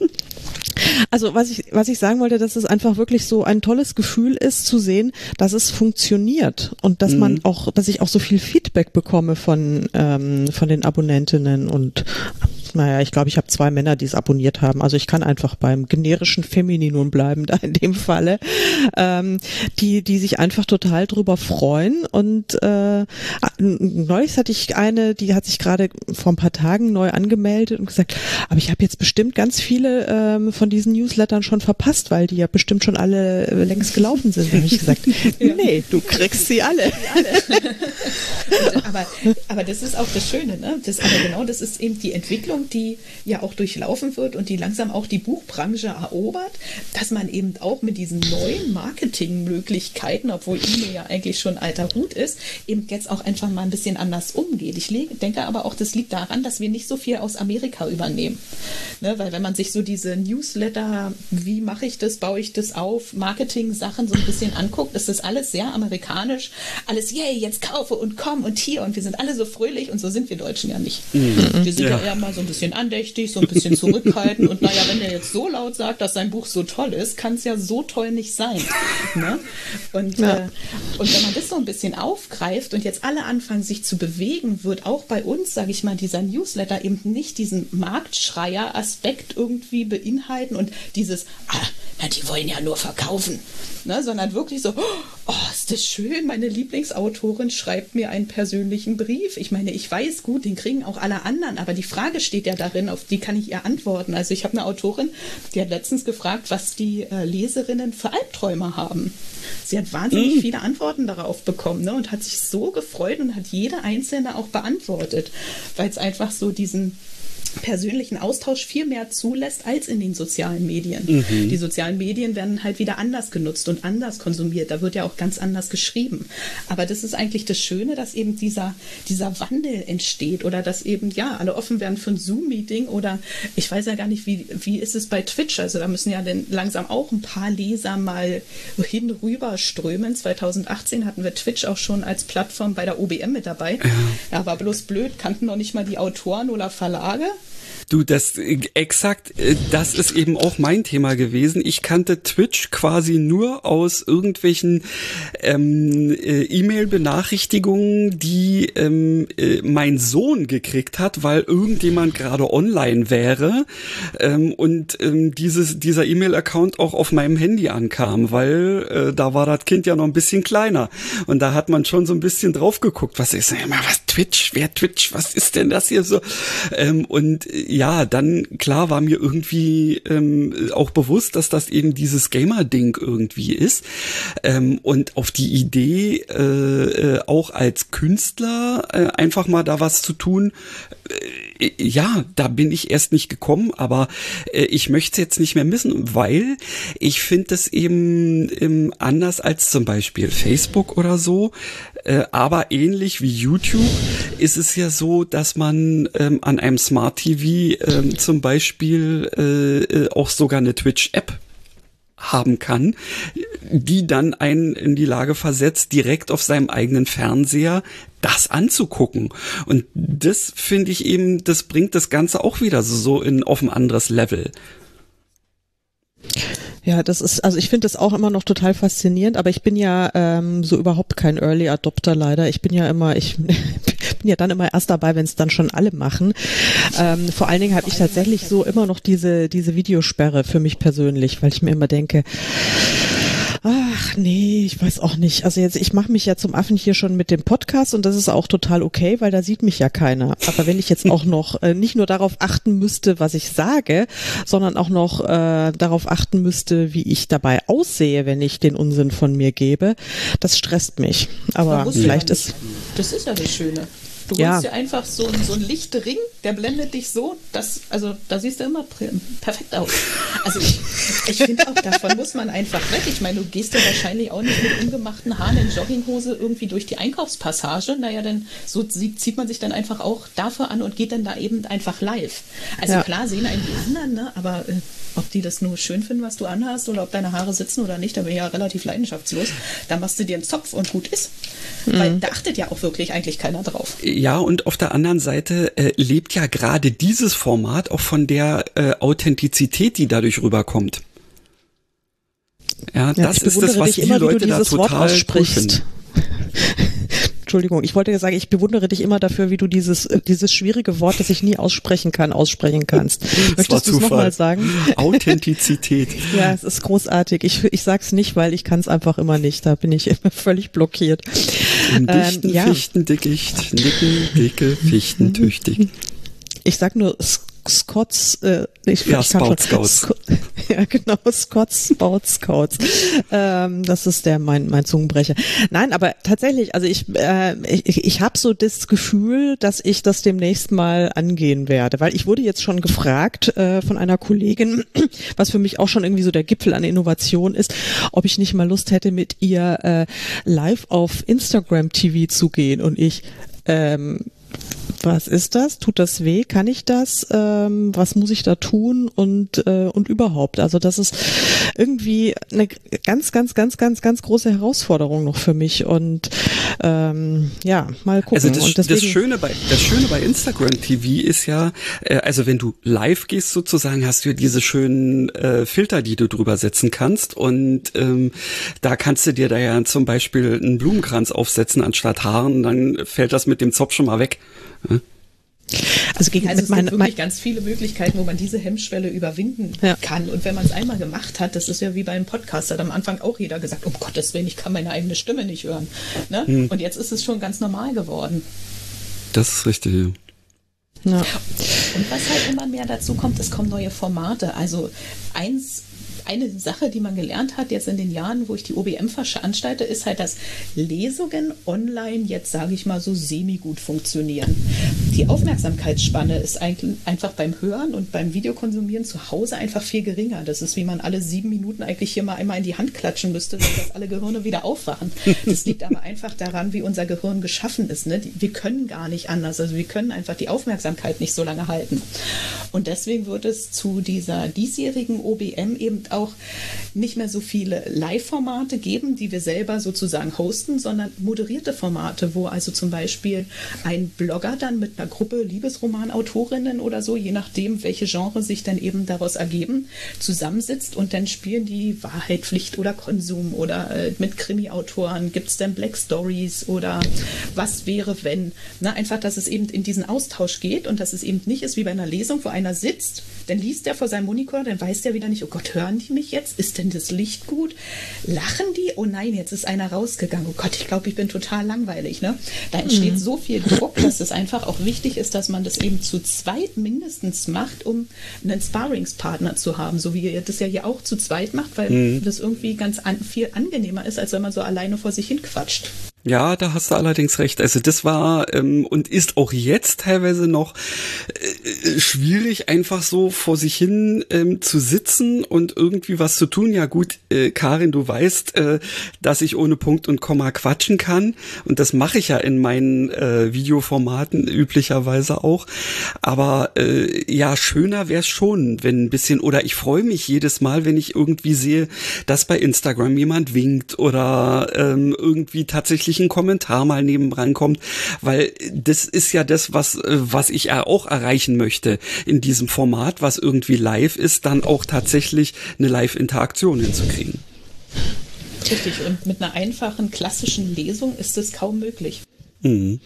Speaker 2: also was ich was ich sagen wollte, dass es einfach wirklich so ein tolles Gefühl ist zu sehen, dass es funktioniert und dass mhm. man auch, dass ich auch so viel Feedback bekomme von ähm, von den Abonnentinnen und naja, ich glaube, ich habe zwei Männer, die es abonniert haben. Also ich kann einfach beim generischen Femininum bleiben, da in dem Falle, ähm, die die sich einfach total drüber freuen. Und äh, neulich hatte ich eine, die hat sich gerade vor ein paar Tagen neu angemeldet und gesagt, aber ich habe jetzt bestimmt ganz viele ähm, von diesen Newslettern schon verpasst, weil die ja bestimmt schon alle äh, längst gelaufen sind. Da habe ich gesagt, nee, du kriegst sie alle.
Speaker 3: Und, aber, aber das ist auch das Schöne, ne? Das, aber genau das ist eben die Entwicklung, die ja auch durchlaufen wird und die langsam auch die Buchbranche erobert, dass man eben auch mit diesen neuen Marketingmöglichkeiten, obwohl E-Mail ja eigentlich schon alter Hut ist, eben jetzt auch einfach mal ein bisschen anders umgeht. Ich denke aber auch, das liegt daran, dass wir nicht so viel aus Amerika übernehmen. Ne? Weil wenn man sich so diese Newsletter, wie mache ich das, baue ich das auf, Marketing-Sachen so ein bisschen anguckt, ist das alles sehr amerikanisch. Alles, yay, jetzt kaufe und komm und hier und wir sind alle so fröhlich und so sind wir Deutschen ja nicht. Mhm. Wir sind ja. ja eher mal so ein bisschen andächtig, so ein bisschen zurückhaltend und naja, wenn der jetzt so laut sagt, dass sein Buch so toll ist, kann es ja so toll nicht sein. Ne? Und, ja. äh, und wenn man das so ein bisschen aufgreift und jetzt alle anfangen, sich zu bewegen, wird auch bei uns, sage ich mal, dieser Newsletter eben nicht diesen Marktschreier-Aspekt irgendwie beinhalten und dieses, ah, na, die wollen ja nur verkaufen, ne? Sondern wirklich so, oh, ist das schön, meine Lieblingsautorin schreibt mir einen persönlichen Brief. Ich meine, ich weiß gut, den kriegen auch alle anderen, aber die Frage steht ja darin, auf die kann ich ihr antworten. Also ich habe eine Autorin, die hat letztens gefragt, was die äh, Leserinnen für Albträume haben. Sie hat wahnsinnig mm. viele Antworten darauf bekommen, ne, und hat sich so gefreut und hat jede einzelne auch beantwortet, weil es einfach so diesen persönlichen Austausch viel mehr zulässt als in den sozialen Medien. Mhm. Die sozialen Medien werden halt wieder anders genutzt und anders konsumiert. Da wird ja auch ganz anders geschrieben. Aber das ist eigentlich das Schöne, dass eben dieser, dieser Wandel entsteht oder dass eben, ja, alle offen werden für ein Zoom-Meeting oder ich weiß ja gar nicht, wie, wie ist es bei Twitch? Also da müssen ja dann langsam auch ein paar Leser mal hin rüber strömen. zwanzig achtzehn hatten wir Twitch auch schon als Plattform bei der O B M mit dabei. Ja, ja, war bloß blöd, kannten noch nicht mal die Autoren oder Verlage.
Speaker 4: Du, das exakt, das ist eben auch mein Thema gewesen. Ich kannte Twitch quasi nur aus irgendwelchen ähm, äh, E-Mail-Benachrichtigungen, die ähm, äh, mein Sohn gekriegt hat, weil irgendjemand gerade online wäre ähm, und ähm, dieses dieser E-Mail-Account auch auf meinem Handy ankam, weil äh, da war das Kind ja noch ein bisschen kleiner und da hat man schon so ein bisschen drauf geguckt, was ist, was Twitch, wer Twitch, was ist denn das hier so? Ähm, und ja, dann klar war mir irgendwie ähm, auch bewusst, dass das eben dieses Gamer-Ding irgendwie ist. Ähm, und auf die Idee, äh, äh, auch als Künstler äh, einfach mal da was zu tun, äh, ja, da bin ich erst nicht gekommen, aber äh, ich möchte es jetzt nicht mehr missen, weil ich finde es eben ähm, anders als zum Beispiel Facebook oder so, äh, aber ähnlich wie YouTube ist es ja so, dass man ähm, an einem Smart T V ähm, zum Beispiel äh, äh, auch sogar eine Twitch-App haben kann, die dann einen in die Lage versetzt, direkt auf seinem eigenen Fernseher das anzugucken. Und das finde ich eben, das bringt das Ganze auch wieder so in auf ein anderes Level.
Speaker 2: Ja, das ist, also ich finde das auch immer noch total faszinierend, aber ich bin ja ähm, so überhaupt kein Early Adopter leider. Ich bin ja immer, ich bin ja dann immer erst dabei, wenn es dann schon alle machen. Ähm, vor allen Dingen habe ich tatsächlich so immer noch diese diese Videosperre für mich persönlich, weil ich mir immer denke, ach nee, ich weiß auch nicht. Also jetzt, ich mache mich ja zum Affen hier schon mit dem Podcast und das ist auch total okay, weil da sieht mich ja keiner. Aber wenn ich jetzt auch noch äh, nicht nur darauf achten müsste, was ich sage, sondern auch noch äh, darauf achten müsste, wie ich dabei aussehe, wenn ich den Unsinn von mir gebe, das stresst mich. Aber vielleicht ist...
Speaker 3: Das ist ja das Schöne. Du
Speaker 2: ja.
Speaker 3: holst dir einfach so, so einen Lichtring, der blendet dich so, dass, also da siehst du immer perfekt aus. Also ich, ich finde auch, davon muss man einfach weg. Ich meine, du gehst ja wahrscheinlich auch nicht mit ungemachten Haaren in Jogginghose irgendwie durch die Einkaufspassage. Naja, dann so zieht man sich dann einfach auch dafür an und geht dann da eben einfach live. Also ja. klar sehen einen die anderen, ne? Aber äh, ob die das nur schön finden, was du anhast, oder ob deine Haare sitzen oder nicht, da bin ich ja relativ leidenschaftslos. Da machst du dir einen Zopf und gut ist. Mhm. Weil da achtet ja auch wirklich eigentlich keiner drauf.
Speaker 4: Ja, und auf der anderen Seite äh, lebt ja gerade dieses Format auch von der äh, Authentizität, die dadurch rüberkommt. Ja, ja das ist das, was die immer, Leute da total cool finden.
Speaker 2: Entschuldigung, ich wollte ja sagen, ich bewundere dich immer dafür, wie du dieses dieses schwierige Wort, das ich nie aussprechen kann, aussprechen kannst. Möchtest du es nochmal sagen?
Speaker 4: Authentizität.
Speaker 2: Ja, es ist großartig. Ich, ich sag's nicht, weil ich kann es einfach immer nicht. Da bin ich immer völlig blockiert.
Speaker 4: Im dichten
Speaker 2: ähm, ja.
Speaker 4: Fichtendickicht, nicken, dicke, fichtentüchtig.
Speaker 2: Ich sag nur Scots, äh, ich,
Speaker 4: ja,
Speaker 2: ich
Speaker 4: Spout Scouts.
Speaker 2: Sc ja, genau, Scots, Spout Scouts. Ähm, das ist der mein mein Zungenbrecher. Nein, aber tatsächlich, also ich äh, ich, ich habe so das Gefühl, dass ich das demnächst mal angehen werde, weil ich wurde jetzt schon gefragt äh, von einer Kollegin, was für mich auch schon irgendwie so der Gipfel an Innovation ist, ob ich nicht mal Lust hätte, mit ihr äh, live auf Instagram T V zu gehen und ich ähm, was ist das? Tut das weh? Kann ich das? Ähm, was muss ich da tun? Und äh, und überhaupt. Also das ist irgendwie eine ganz, ganz, ganz, ganz, ganz große Herausforderung noch für mich. Und ähm, ja, mal gucken.
Speaker 4: Also das,
Speaker 2: und deswegen,
Speaker 4: das Schöne bei das Schöne bei Instagram T V ist ja, äh, also wenn du live gehst sozusagen, hast du ja diese schönen äh, Filter, die du drüber setzen kannst. Und ähm, da kannst du dir da ja zum Beispiel einen Blumenkranz aufsetzen anstatt Haaren. Dann fällt das mit dem Zopf schon mal weg.
Speaker 3: Also, gegen, also es gibt wirklich ganz viele Möglichkeiten, wo man diese Hemmschwelle überwinden ja. kann. Und wenn man es einmal gemacht hat, das ist ja wie beim Podcast, hat am Anfang auch jeder gesagt, um Gottes Willen, ich kann meine eigene Stimme nicht hören. Ne? Hm. Und jetzt ist es schon ganz normal geworden.
Speaker 4: Das ist richtig, ja.
Speaker 2: Ja.
Speaker 3: Und was halt immer mehr dazu kommt, es kommen neue Formate. Also eins Eine Sache, die man gelernt hat jetzt in den Jahren, wo ich die O B M veranstalte, ist halt, dass Lesungen online jetzt, sage ich mal, so semi-gut funktionieren. Die Aufmerksamkeitsspanne ist eigentlich einfach beim Hören und beim Videokonsumieren zu Hause einfach viel geringer. Das ist, wie man alle sieben Minuten eigentlich hier mal einmal in die Hand klatschen müsste, dass alle Gehirne wieder aufwachen. Das liegt aber einfach daran, wie unser Gehirn geschaffen ist. Ne? Wir können gar nicht anders. Also wir können einfach die Aufmerksamkeit nicht so lange halten. Und deswegen wird es zu dieser diesjährigen O B M eben auch auch nicht mehr so viele Live-Formate geben, die wir selber sozusagen hosten, sondern moderierte Formate, wo also zum Beispiel ein Blogger dann mit einer Gruppe Liebesromanautorinnen oder so, je nachdem, welche Genre sich dann eben daraus ergeben, zusammensitzt und dann spielen die Wahrheit, Pflicht oder Konsum oder äh, mit Krimi-Autoren, gibt es dann Black Stories oder was wäre, wenn. Na, einfach, dass es eben in diesen Austausch geht und dass es eben nicht ist wie bei einer Lesung, wo einer sitzt, dann liest der vor seinem Monitor, dann weiß der wieder nicht, oh Gott, hören die mich jetzt? Ist denn das Licht gut? Lachen die? Oh nein, jetzt ist einer rausgegangen. Oh Gott, ich glaube, ich bin total langweilig. Ne? Da entsteht mhm. so viel Druck, dass es einfach auch wichtig ist, dass man das eben zu zweit mindestens macht, um einen Sparringspartner zu haben, so wie ihr das ja hier auch zu zweit macht, weil mhm. das irgendwie ganz an, viel angenehmer ist, als wenn man so alleine vor sich hin quatscht.
Speaker 4: Ja, da hast du allerdings recht. Also das war ähm, und ist auch jetzt teilweise noch äh, schwierig, einfach so vor sich hin ähm, zu sitzen und irgendwie was zu tun. Ja gut, äh, Karin, du weißt, äh, dass ich ohne Punkt und Komma quatschen kann und das mache ich ja in meinen äh, Videoformaten üblicherweise auch. Aber äh, ja, schöner wäre es schon, wenn ein bisschen, oder ich freue mich jedes Mal, wenn ich irgendwie sehe, dass bei Instagram jemand winkt oder ähm, irgendwie tatsächlich ein Kommentar mal nebendran kommt, weil das ist ja das, was was ich auch erreichen möchte in diesem Format, was irgendwie live ist, dann auch tatsächlich eine Live-Interaktion hinzukriegen.
Speaker 3: Richtig, und mit einer einfachen klassischen Lesung ist es kaum möglich.
Speaker 4: Mhm.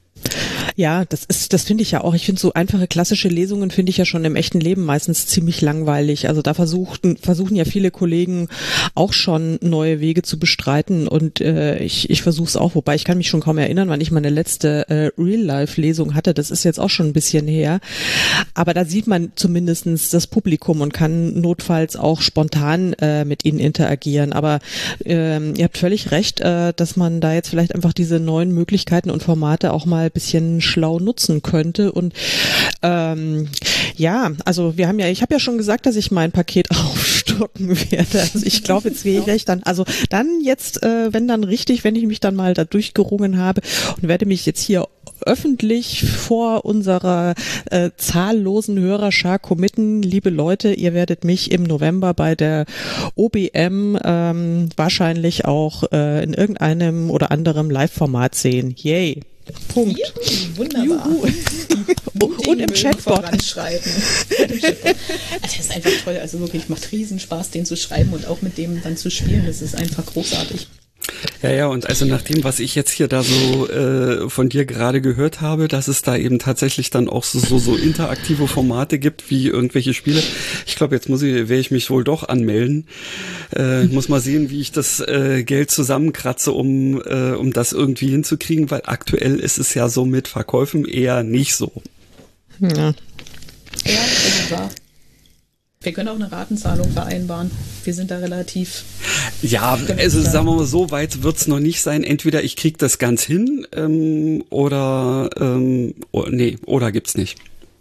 Speaker 2: Ja, das ist, das finde ich ja auch. Ich finde so einfache klassische Lesungen finde ich ja schon im echten Leben meistens ziemlich langweilig. Also da versuchten, versuchen ja viele Kollegen auch schon neue Wege zu bestreiten und äh, ich, ich versuche es auch. Wobei ich kann mich schon kaum erinnern, wann ich meine letzte äh, Real-Life-Lesung hatte. Das ist jetzt auch schon ein bisschen her. Aber da sieht man zumindestens das Publikum und kann notfalls auch spontan äh, mit ihnen interagieren. Aber äh, ihr habt völlig recht, äh, dass man da jetzt vielleicht einfach diese neuen Möglichkeiten und Formate auch mal ein bisschen schlau nutzen könnte. Und ähm, ja, also wir haben ja, ich habe ja schon gesagt, dass ich mein Paket aufstocken werde. Also ich glaube, jetzt wäre ich dann, also dann jetzt, äh, wenn dann richtig, wenn ich mich dann mal da durchgerungen habe und werde mich jetzt hier öffentlich vor unserer äh, zahllosen Hörerschar committen. Liebe Leute, ihr werdet mich im November bei der O B M ähm, wahrscheinlich auch äh, in irgendeinem oder anderem Live-Format sehen. Yay! Punkt.
Speaker 3: Juhu, wunderbar. Juhu.
Speaker 2: Und im Chatbot.
Speaker 3: Voranschreiten. Und im Chatbot. Also das ist einfach toll. Also wirklich, macht riesen Spaß, den zu schreiben und auch mit dem dann zu spielen. Das ist einfach großartig.
Speaker 4: Ja, ja, und also nach dem, was ich jetzt hier da so äh, von dir gerade gehört habe, dass es da eben tatsächlich dann auch so so, so interaktive Formate gibt, wie irgendwelche Spiele. Ich glaube, jetzt muss ich, werde ich mich wohl doch anmelden. Äh, ich muss mal sehen, wie ich das äh, Geld zusammenkratze, um äh, um das irgendwie hinzukriegen, weil aktuell ist es ja so mit Verkäufen eher nicht so.
Speaker 2: Ja.
Speaker 3: Ja, das ist wahr. Wir können auch eine Ratenzahlung vereinbaren. Wir sind da relativ...
Speaker 4: Ja, also sagen wir mal, so weit wird's noch nicht sein. Entweder ich krieg das ganz hin ähm, oder ähm, oh, nee, oder gibt's nicht.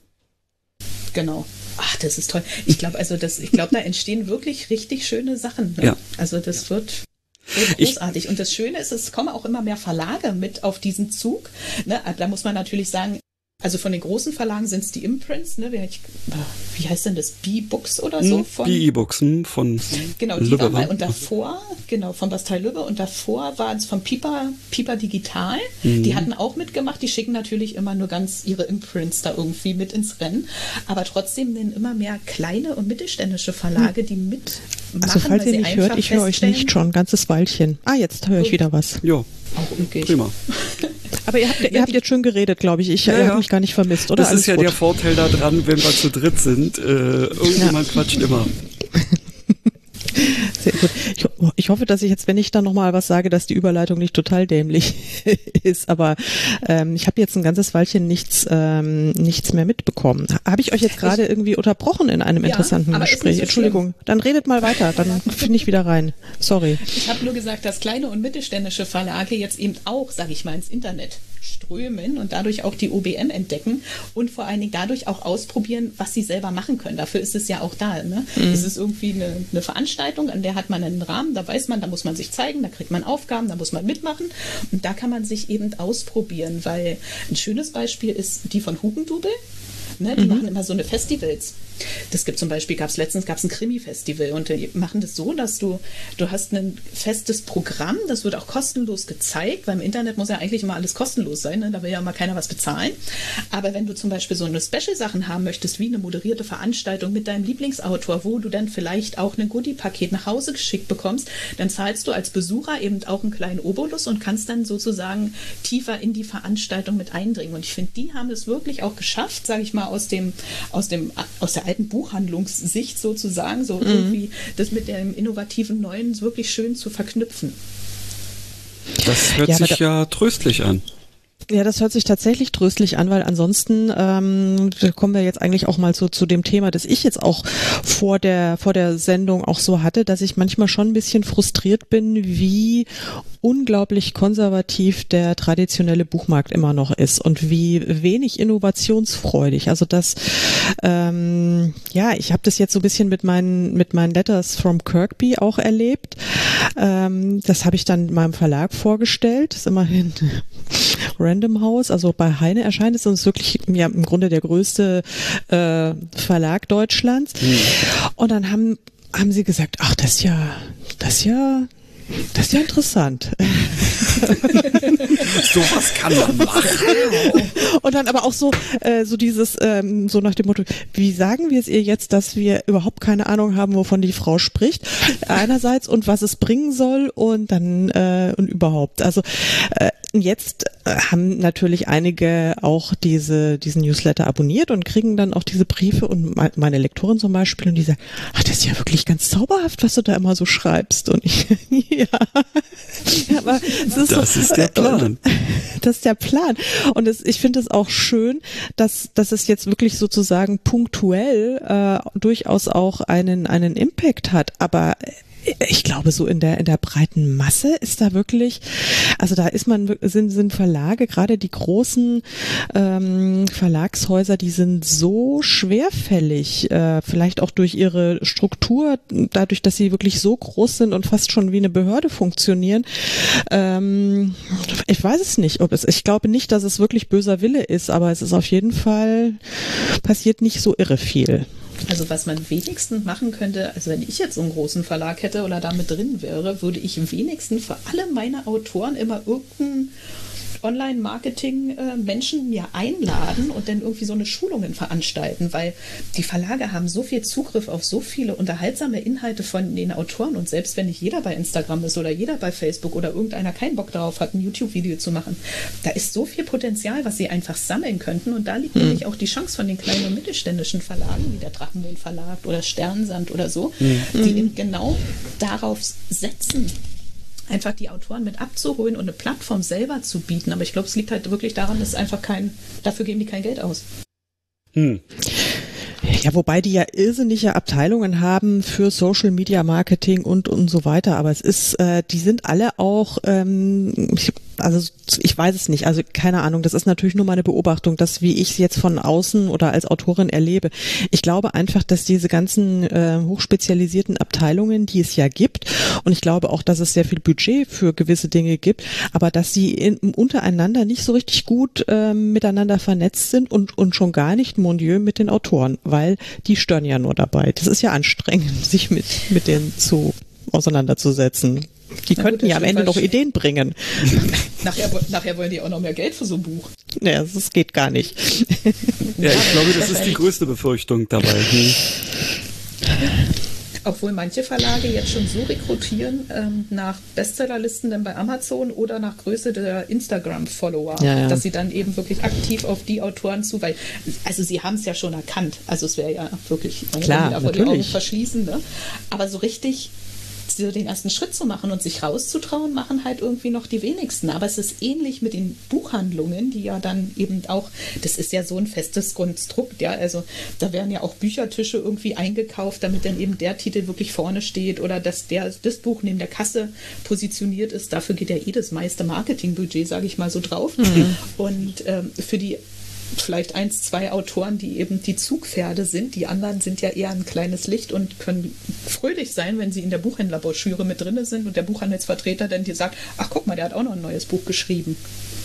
Speaker 3: Genau. Ach, das ist toll. Ich glaube, also das, ich glaube, da entstehen wirklich richtig schöne Sachen. Ne?
Speaker 4: Ja.
Speaker 3: Also das wird... großartig. Ich, und das Schöne ist, es kommen auch immer mehr Verlage mit auf diesen Zug. Ne? Da muss man natürlich sagen, also von den großen Verlagen sind es die Imprints, ne? Wie, wie heißt denn das? B-Books oder so? Von,
Speaker 4: die E-Books von
Speaker 3: genau, die war mal. Und davor, genau, von Bastei Lübbe. Und davor war es von Piper, Piper Digital. Mhm. Die hatten auch mitgemacht. Die schicken natürlich immer nur ganz ihre Imprints da irgendwie mit ins Rennen. Aber trotzdem sind immer mehr kleine und mittelständische Verlage, die mitmachen.
Speaker 2: Also falls ihr mich hört, ich höre euch nicht schon ein ganzes Weilchen. Ah, jetzt höre ich wieder was.
Speaker 4: Ja,
Speaker 3: auch üppig.
Speaker 4: Prima.
Speaker 2: Aber ihr habt, ihr habt jetzt schön geredet, glaube ich. Ich
Speaker 4: ja,
Speaker 2: ja.
Speaker 4: ja.
Speaker 2: habe mich gar nicht vermisst, oder?
Speaker 4: Das
Speaker 2: Alles
Speaker 4: ist ja
Speaker 2: gut.
Speaker 4: der Vorteil daran, wenn wir zu dritt sind. Äh, irgendjemand ja. quatscht immer.
Speaker 2: Sehr gut. Ich, ich hoffe, dass ich jetzt, wenn ich dann nochmal was sage, dass die Überleitung nicht total dämlich ist. Aber ähm, ich habe jetzt ein ganzes Weilchen nichts, ähm, nichts mehr mitbekommen. Habe ich euch jetzt gerade irgendwie unterbrochen in einem
Speaker 3: ja,
Speaker 2: interessanten Gespräch? So Entschuldigung. Schlimm. Dann redet mal weiter. Dann finde ich wieder rein. Sorry.
Speaker 3: Ich habe nur gesagt, dass kleine und mittelständische Verlage jetzt eben auch, sage ich mal, ins Internet strömen und dadurch auch die O B M entdecken und vor allen Dingen dadurch auch ausprobieren, was sie selber machen können. Dafür ist es ja auch da. Ne? Mhm. Es ist irgendwie eine, eine Veranstaltung, an der hat man einen Rahmen, da weiß man, da muss man sich zeigen, da kriegt man Aufgaben, da muss man mitmachen und da kann man sich eben ausprobieren, weil ein schönes Beispiel ist die von Hugendubel. Ne? Die mhm. machen immer so eine Festivals. Das gibt zum Beispiel, gab es letztens, gab es ein Krimi-Festival und die machen das so, dass du, du hast ein festes Programm, das wird auch kostenlos gezeigt, weil im Internet muss ja eigentlich immer alles kostenlos sein, ne? Da will ja immer keiner was bezahlen. Aber wenn du zum Beispiel so eine Special-Sachen haben möchtest, wie eine moderierte Veranstaltung mit deinem Lieblingsautor, wo du dann vielleicht auch ein Goodie-Paket nach Hause geschickt bekommst, dann zahlst du als Besucher eben auch einen kleinen Obolus und kannst dann sozusagen tiefer in die Veranstaltung mit eindringen. Und ich finde, die haben es wirklich auch geschafft, sage ich mal, aus dem, aus dem, aus der alten Buchhandlungssicht sozusagen, so mhm. irgendwie das mit dem innovativen Neuen wirklich schön zu verknüpfen.
Speaker 4: Das hört ja, sich da, ja tröstlich an.
Speaker 2: Ja, das hört sich tatsächlich tröstlich an, weil ansonsten ähm, kommen wir jetzt eigentlich auch mal so zu dem Thema, das ich jetzt auch vor der vor der Sendung auch so hatte, dass ich manchmal schon ein bisschen frustriert bin, wie unglaublich konservativ der traditionelle Buchmarkt immer noch ist und wie wenig innovationsfreudig. Also das, ähm, ja, ich habe das jetzt so ein bisschen mit meinen mit meinen Letters from Kirkby auch erlebt. Ähm, das habe ich dann meinem Verlag vorgestellt. Das ist immerhin Random House, also bei Heine erscheint es, und ist wirklich ja im Grunde der größte äh, Verlag Deutschlands. Mhm. Und dann haben haben sie gesagt, ach, das ist ja, das ist ja Das ist ja interessant.
Speaker 4: So was kann man machen.
Speaker 2: Und dann aber auch so, äh, so dieses, ähm, so nach dem Motto, wie sagen wir es ihr jetzt, dass wir überhaupt keine Ahnung haben, wovon die Frau spricht, einerseits, und was es bringen soll und dann äh, und überhaupt. Also äh, jetzt haben natürlich einige auch diese diesen Newsletter abonniert und kriegen dann auch diese Briefe, und meine Lektorin zum Beispiel, und die sagt, ach, das ist ja wirklich ganz zauberhaft, was du da immer so schreibst. Und ich, ja, aber es ist
Speaker 4: das
Speaker 2: so,
Speaker 4: ist der Plan.
Speaker 2: Das ist der Plan. Und es, ich finde es auch schön, dass, dass es jetzt wirklich sozusagen punktuell äh, durchaus auch einen, einen Impact hat. Aber ich glaube, so in der in der breiten Masse ist da wirklich, also da ist man sind sind Verlage, gerade die großen ähm, Verlagshäuser, die sind so schwerfällig, äh, vielleicht auch durch ihre Struktur, dadurch, dass sie wirklich so groß sind und fast schon wie eine Behörde funktionieren. Ähm, ich weiß es nicht, ob es, ich glaube nicht, dass es wirklich böser Wille ist, aber es ist auf jeden Fall, passiert nicht so irre viel.
Speaker 3: Also was man wenigstens machen könnte, also wenn ich jetzt so einen großen Verlag hätte oder da mit drin wäre, würde ich wenigstens für alle meine Autoren immer irgendeinen Online-Marketing-Menschen mir einladen und dann irgendwie so eine Schulungen veranstalten, weil die Verlage haben so viel Zugriff auf so viele unterhaltsame Inhalte von den Autoren, und selbst wenn nicht jeder bei Instagram ist oder jeder bei Facebook oder irgendeiner keinen Bock darauf hat, ein YouTube-Video zu machen, da ist so viel Potenzial, was sie einfach sammeln könnten, und da liegt mhm. nämlich auch die Chance von den kleinen und mittelständischen Verlagen, wie der Drachenmond Verlag oder Sternsand oder so, mhm. die eben genau darauf setzen, einfach die Autoren mit abzuholen und eine Plattform selber zu bieten. Aber ich glaube, es liegt halt wirklich daran, dass einfach kein, dafür geben die kein Geld aus.
Speaker 2: Hm. Ja, wobei die ja irrsinnige Abteilungen haben für Social Media Marketing und und so weiter. Aber es ist, äh, die sind alle auch, ähm, ich, also ich weiß es nicht, also keine Ahnung, das ist natürlich nur meine Beobachtung, dass wie ich es jetzt von außen oder als Autorin erlebe. Ich glaube einfach, dass diese ganzen äh, hochspezialisierten Abteilungen, die es ja gibt, und ich glaube auch, dass es sehr viel Budget für gewisse Dinge gibt, aber dass sie in, untereinander nicht so richtig gut äh, miteinander vernetzt sind, und und schon gar nicht, mon Dieu, mit den Autoren, weil die stören ja nur dabei. Das ist ja anstrengend, sich mit mit denen zu auseinanderzusetzen. Die Na könnten gut, ja am Ende noch Ideen bringen.
Speaker 3: Nachher, nachher wollen die auch noch mehr Geld für so ein Buch.
Speaker 2: Naja, das geht gar nicht.
Speaker 4: Ja, ich glaube, das ist die größte Befürchtung dabei. Hm.
Speaker 3: Obwohl manche Verlage jetzt schon so rekrutieren ähm, nach Bestsellerlisten dann bei Amazon oder nach Größe der Instagram-Follower, ja, ja. dass sie dann eben wirklich aktiv auf die Autoren zu, weil, also sie haben es ja schon erkannt, also es wäre ja wirklich,
Speaker 2: klar,
Speaker 3: man die Augen verschließen, ne? Aber so richtig so den ersten Schritt zu machen und sich rauszutrauen, machen halt irgendwie noch die wenigsten. Aber es ist ähnlich mit den Buchhandlungen, die ja dann eben auch, das ist ja so ein festes Konstrukt, ja, also da werden ja auch Büchertische irgendwie eingekauft, damit dann eben der Titel wirklich vorne steht oder dass der, das Buch neben der Kasse positioniert ist. Dafür geht ja eh das meiste Marketingbudget, sage ich mal so, drauf. Mhm. Und ähm, für die vielleicht eins, zwei Autoren, die eben die Zugpferde sind. Die anderen sind ja eher ein kleines Licht und können fröhlich sein, wenn sie in der Buchhändlerbroschüre mit drin sind und der Buchhandelsvertreter dann dir sagt, ach guck mal, der hat auch noch ein neues Buch geschrieben.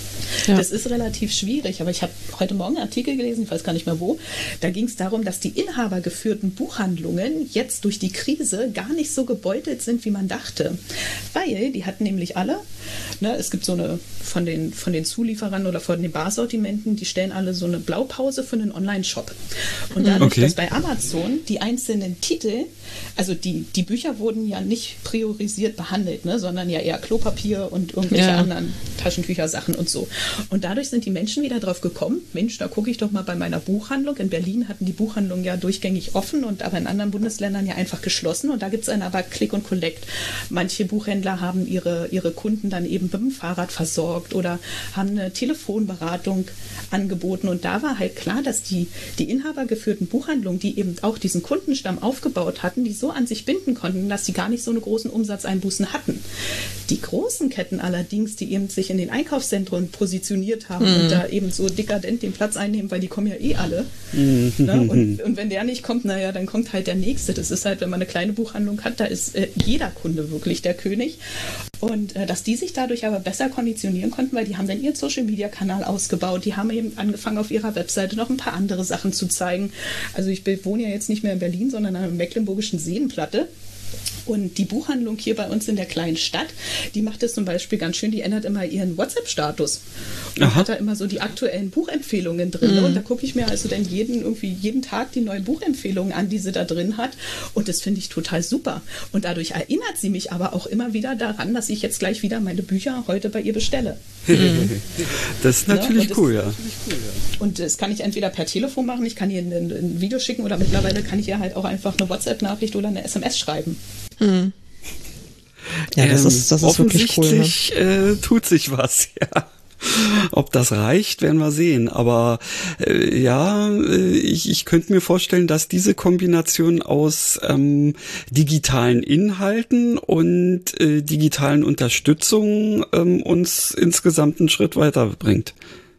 Speaker 3: Ja. Das ist relativ schwierig, aber ich habe heute Morgen einen Artikel gelesen, ich weiß gar nicht mehr wo, da ging es darum, dass die inhabergeführten Buchhandlungen jetzt durch die Krise gar nicht so gebeutelt sind, wie man dachte. Weil die hatten nämlich alle, ne, es gibt so eine von den, von den Zulieferern oder von den Barsortimenten, die stellen alle so eine Blaupause für einen Online-Shop. Und dadurch, okay. dass bei Amazon die einzelnen Titel, also die, die Bücher wurden ja nicht priorisiert behandelt, ne, sondern ja eher Klopapier und irgendwelche ja. anderen Taschentüchersachen und so. Und dadurch sind die Menschen wieder drauf gekommen, Mensch, da gucke ich doch mal bei meiner Buchhandlung. In Berlin hatten die Buchhandlungen ja durchgängig offen und aber in anderen Bundesländern ja einfach geschlossen. Und da gibt es dann aber Click und Collect. Manche Buchhändler haben ihre, ihre Kunden dann eben mit dem Fahrrad versorgt oder haben eine Telefonberatung angeboten. Und da war halt klar, dass die, die inhabergeführten Buchhandlungen, die eben auch diesen Kundenstamm aufgebaut hatten, die so an sich binden konnten, dass sie gar nicht so eine großen Umsatzeinbußen hatten. Die großen Ketten allerdings, die eben sich in den Einkaufszentren positioniert haben mhm. und da eben so dekadent den Platz einnehmen, weil die kommen ja eh alle. Mhm. Ne? Und, und wenn der nicht kommt, naja, dann kommt halt der Nächste. Das ist halt, wenn man eine kleine Buchhandlung hat, da ist äh, jeder Kunde wirklich der König. Und äh, dass die sich dadurch aber besser konditionieren konnten, weil die haben dann ihren Social-Media-Kanal ausgebaut, die haben eben angefangen, auf ihrer Webseite noch ein paar andere Sachen zu zeigen. Also ich wohne ja jetzt nicht mehr in Berlin, sondern an der Mecklenburgischen Seenplatte. Und die Buchhandlung hier bei uns in der kleinen Stadt, die macht das zum Beispiel ganz schön, die ändert immer ihren WhatsApp-Status und Aha. hat da immer so die aktuellen Buchempfehlungen drin. Mhm. Und da gucke ich mir also dann jeden, irgendwie jeden Tag die neuen Buchempfehlungen an, die sie da drin hat. Und das finde ich total super. Und dadurch erinnert sie mich aber auch immer wieder daran, dass ich jetzt gleich wieder meine Bücher heute bei ihr bestelle.
Speaker 4: Mhm. Das ist natürlich ja, cool, ja.
Speaker 3: Und das kann ich entweder per Telefon machen, ich kann ihr ein, ein Video schicken oder mittlerweile kann ich ihr halt auch einfach eine WhatsApp-Nachricht oder eine S M S schreiben.
Speaker 2: Hm. Ja, das
Speaker 4: ähm,
Speaker 2: ist, das ist wirklich cool.
Speaker 4: Offensichtlich ne? äh, tut sich was, ja. Ob das reicht, werden wir sehen. Aber äh, ja, äh, ich, ich könnte mir vorstellen, dass diese Kombination aus ähm, digitalen Inhalten und äh, digitalen Unterstützung ähm, uns insgesamt einen Schritt weiterbringt.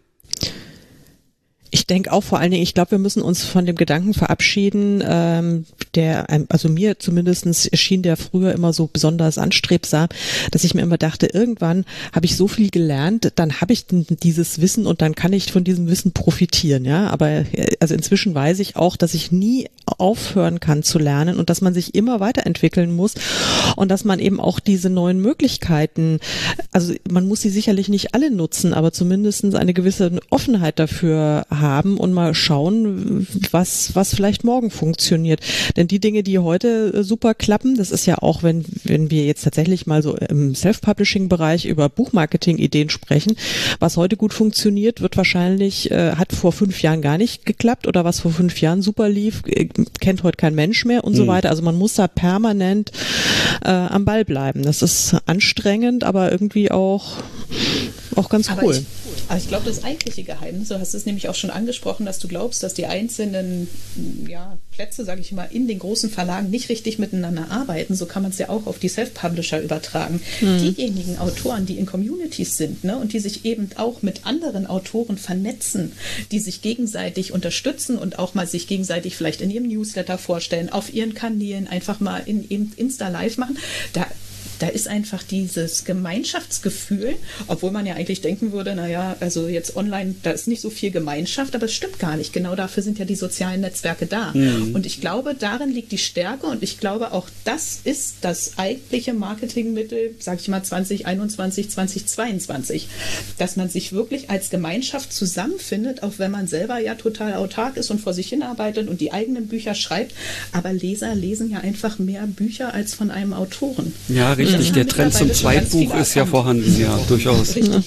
Speaker 2: Ich denke auch vor allen Dingen, ich glaube, wir müssen uns von dem Gedanken verabschieden, ähm, der, also mir zumindest erschien der früher immer so besonders anstrebsam, dass ich mir immer dachte, irgendwann habe ich so viel gelernt, dann habe ich dieses Wissen und dann kann ich von diesem Wissen profitieren, ja. Aber also inzwischen weiß ich auch, dass ich nie aufhören kann zu lernen und dass man sich immer weiterentwickeln muss und dass man eben auch diese neuen Möglichkeiten, also man muss sie sicherlich nicht alle nutzen, aber zumindest eine gewisse Offenheit dafür haben und mal schauen, was was vielleicht morgen funktioniert. Denn die Dinge, die heute super klappen, das ist ja auch, wenn wenn wir jetzt tatsächlich mal so im Self-Publishing-Bereich über Buchmarketing-Ideen sprechen, was heute gut funktioniert, wird wahrscheinlich, äh, hat vor fünf Jahren gar nicht geklappt oder was vor fünf Jahren super lief, äh, kennt heute kein Mensch mehr und mhm. so weiter. Also man muss da permanent äh, am Ball bleiben. Das ist anstrengend, aber irgendwie auch auch ganz
Speaker 3: aber
Speaker 2: cool.
Speaker 3: Ich, aber ich glaube, das eigentliche Geheimnis, du hast es nämlich auch schon angesprochen, dass du glaubst, dass die einzelnen ja, Plätze, sage ich mal, in den großen Verlagen nicht richtig miteinander arbeiten. So kann man es ja auch auf die Self-Publisher übertragen. Mhm. Diejenigen Autoren, die in Communities sind, ne, und die sich eben auch mit anderen Autoren vernetzen, die sich gegenseitig unterstützen und auch mal sich gegenseitig vielleicht in ihrem Newsletter vorstellen, auf ihren Kanälen einfach mal in, in Insta Live machen, da Da ist einfach dieses Gemeinschaftsgefühl, obwohl man ja eigentlich denken würde, naja, also jetzt online, da ist nicht so viel Gemeinschaft, aber es stimmt gar nicht. Genau dafür sind ja die sozialen Netzwerke da. Mhm. Und ich glaube, darin liegt die Stärke und ich glaube auch, das ist das eigentliche Marketingmittel, sage ich mal zwanzig einundzwanzig, zwanzig zweiundzwanzig, dass man sich wirklich als Gemeinschaft zusammenfindet, auch wenn man selber ja total autark ist und vor sich hinarbeitet und die eigenen Bücher schreibt, aber Leser lesen ja einfach mehr Bücher als von einem Autoren.
Speaker 4: Ja, richtig. Der Trend zum Zweitbuch ist ja vorhanden, ja, durchaus.
Speaker 3: Richtig.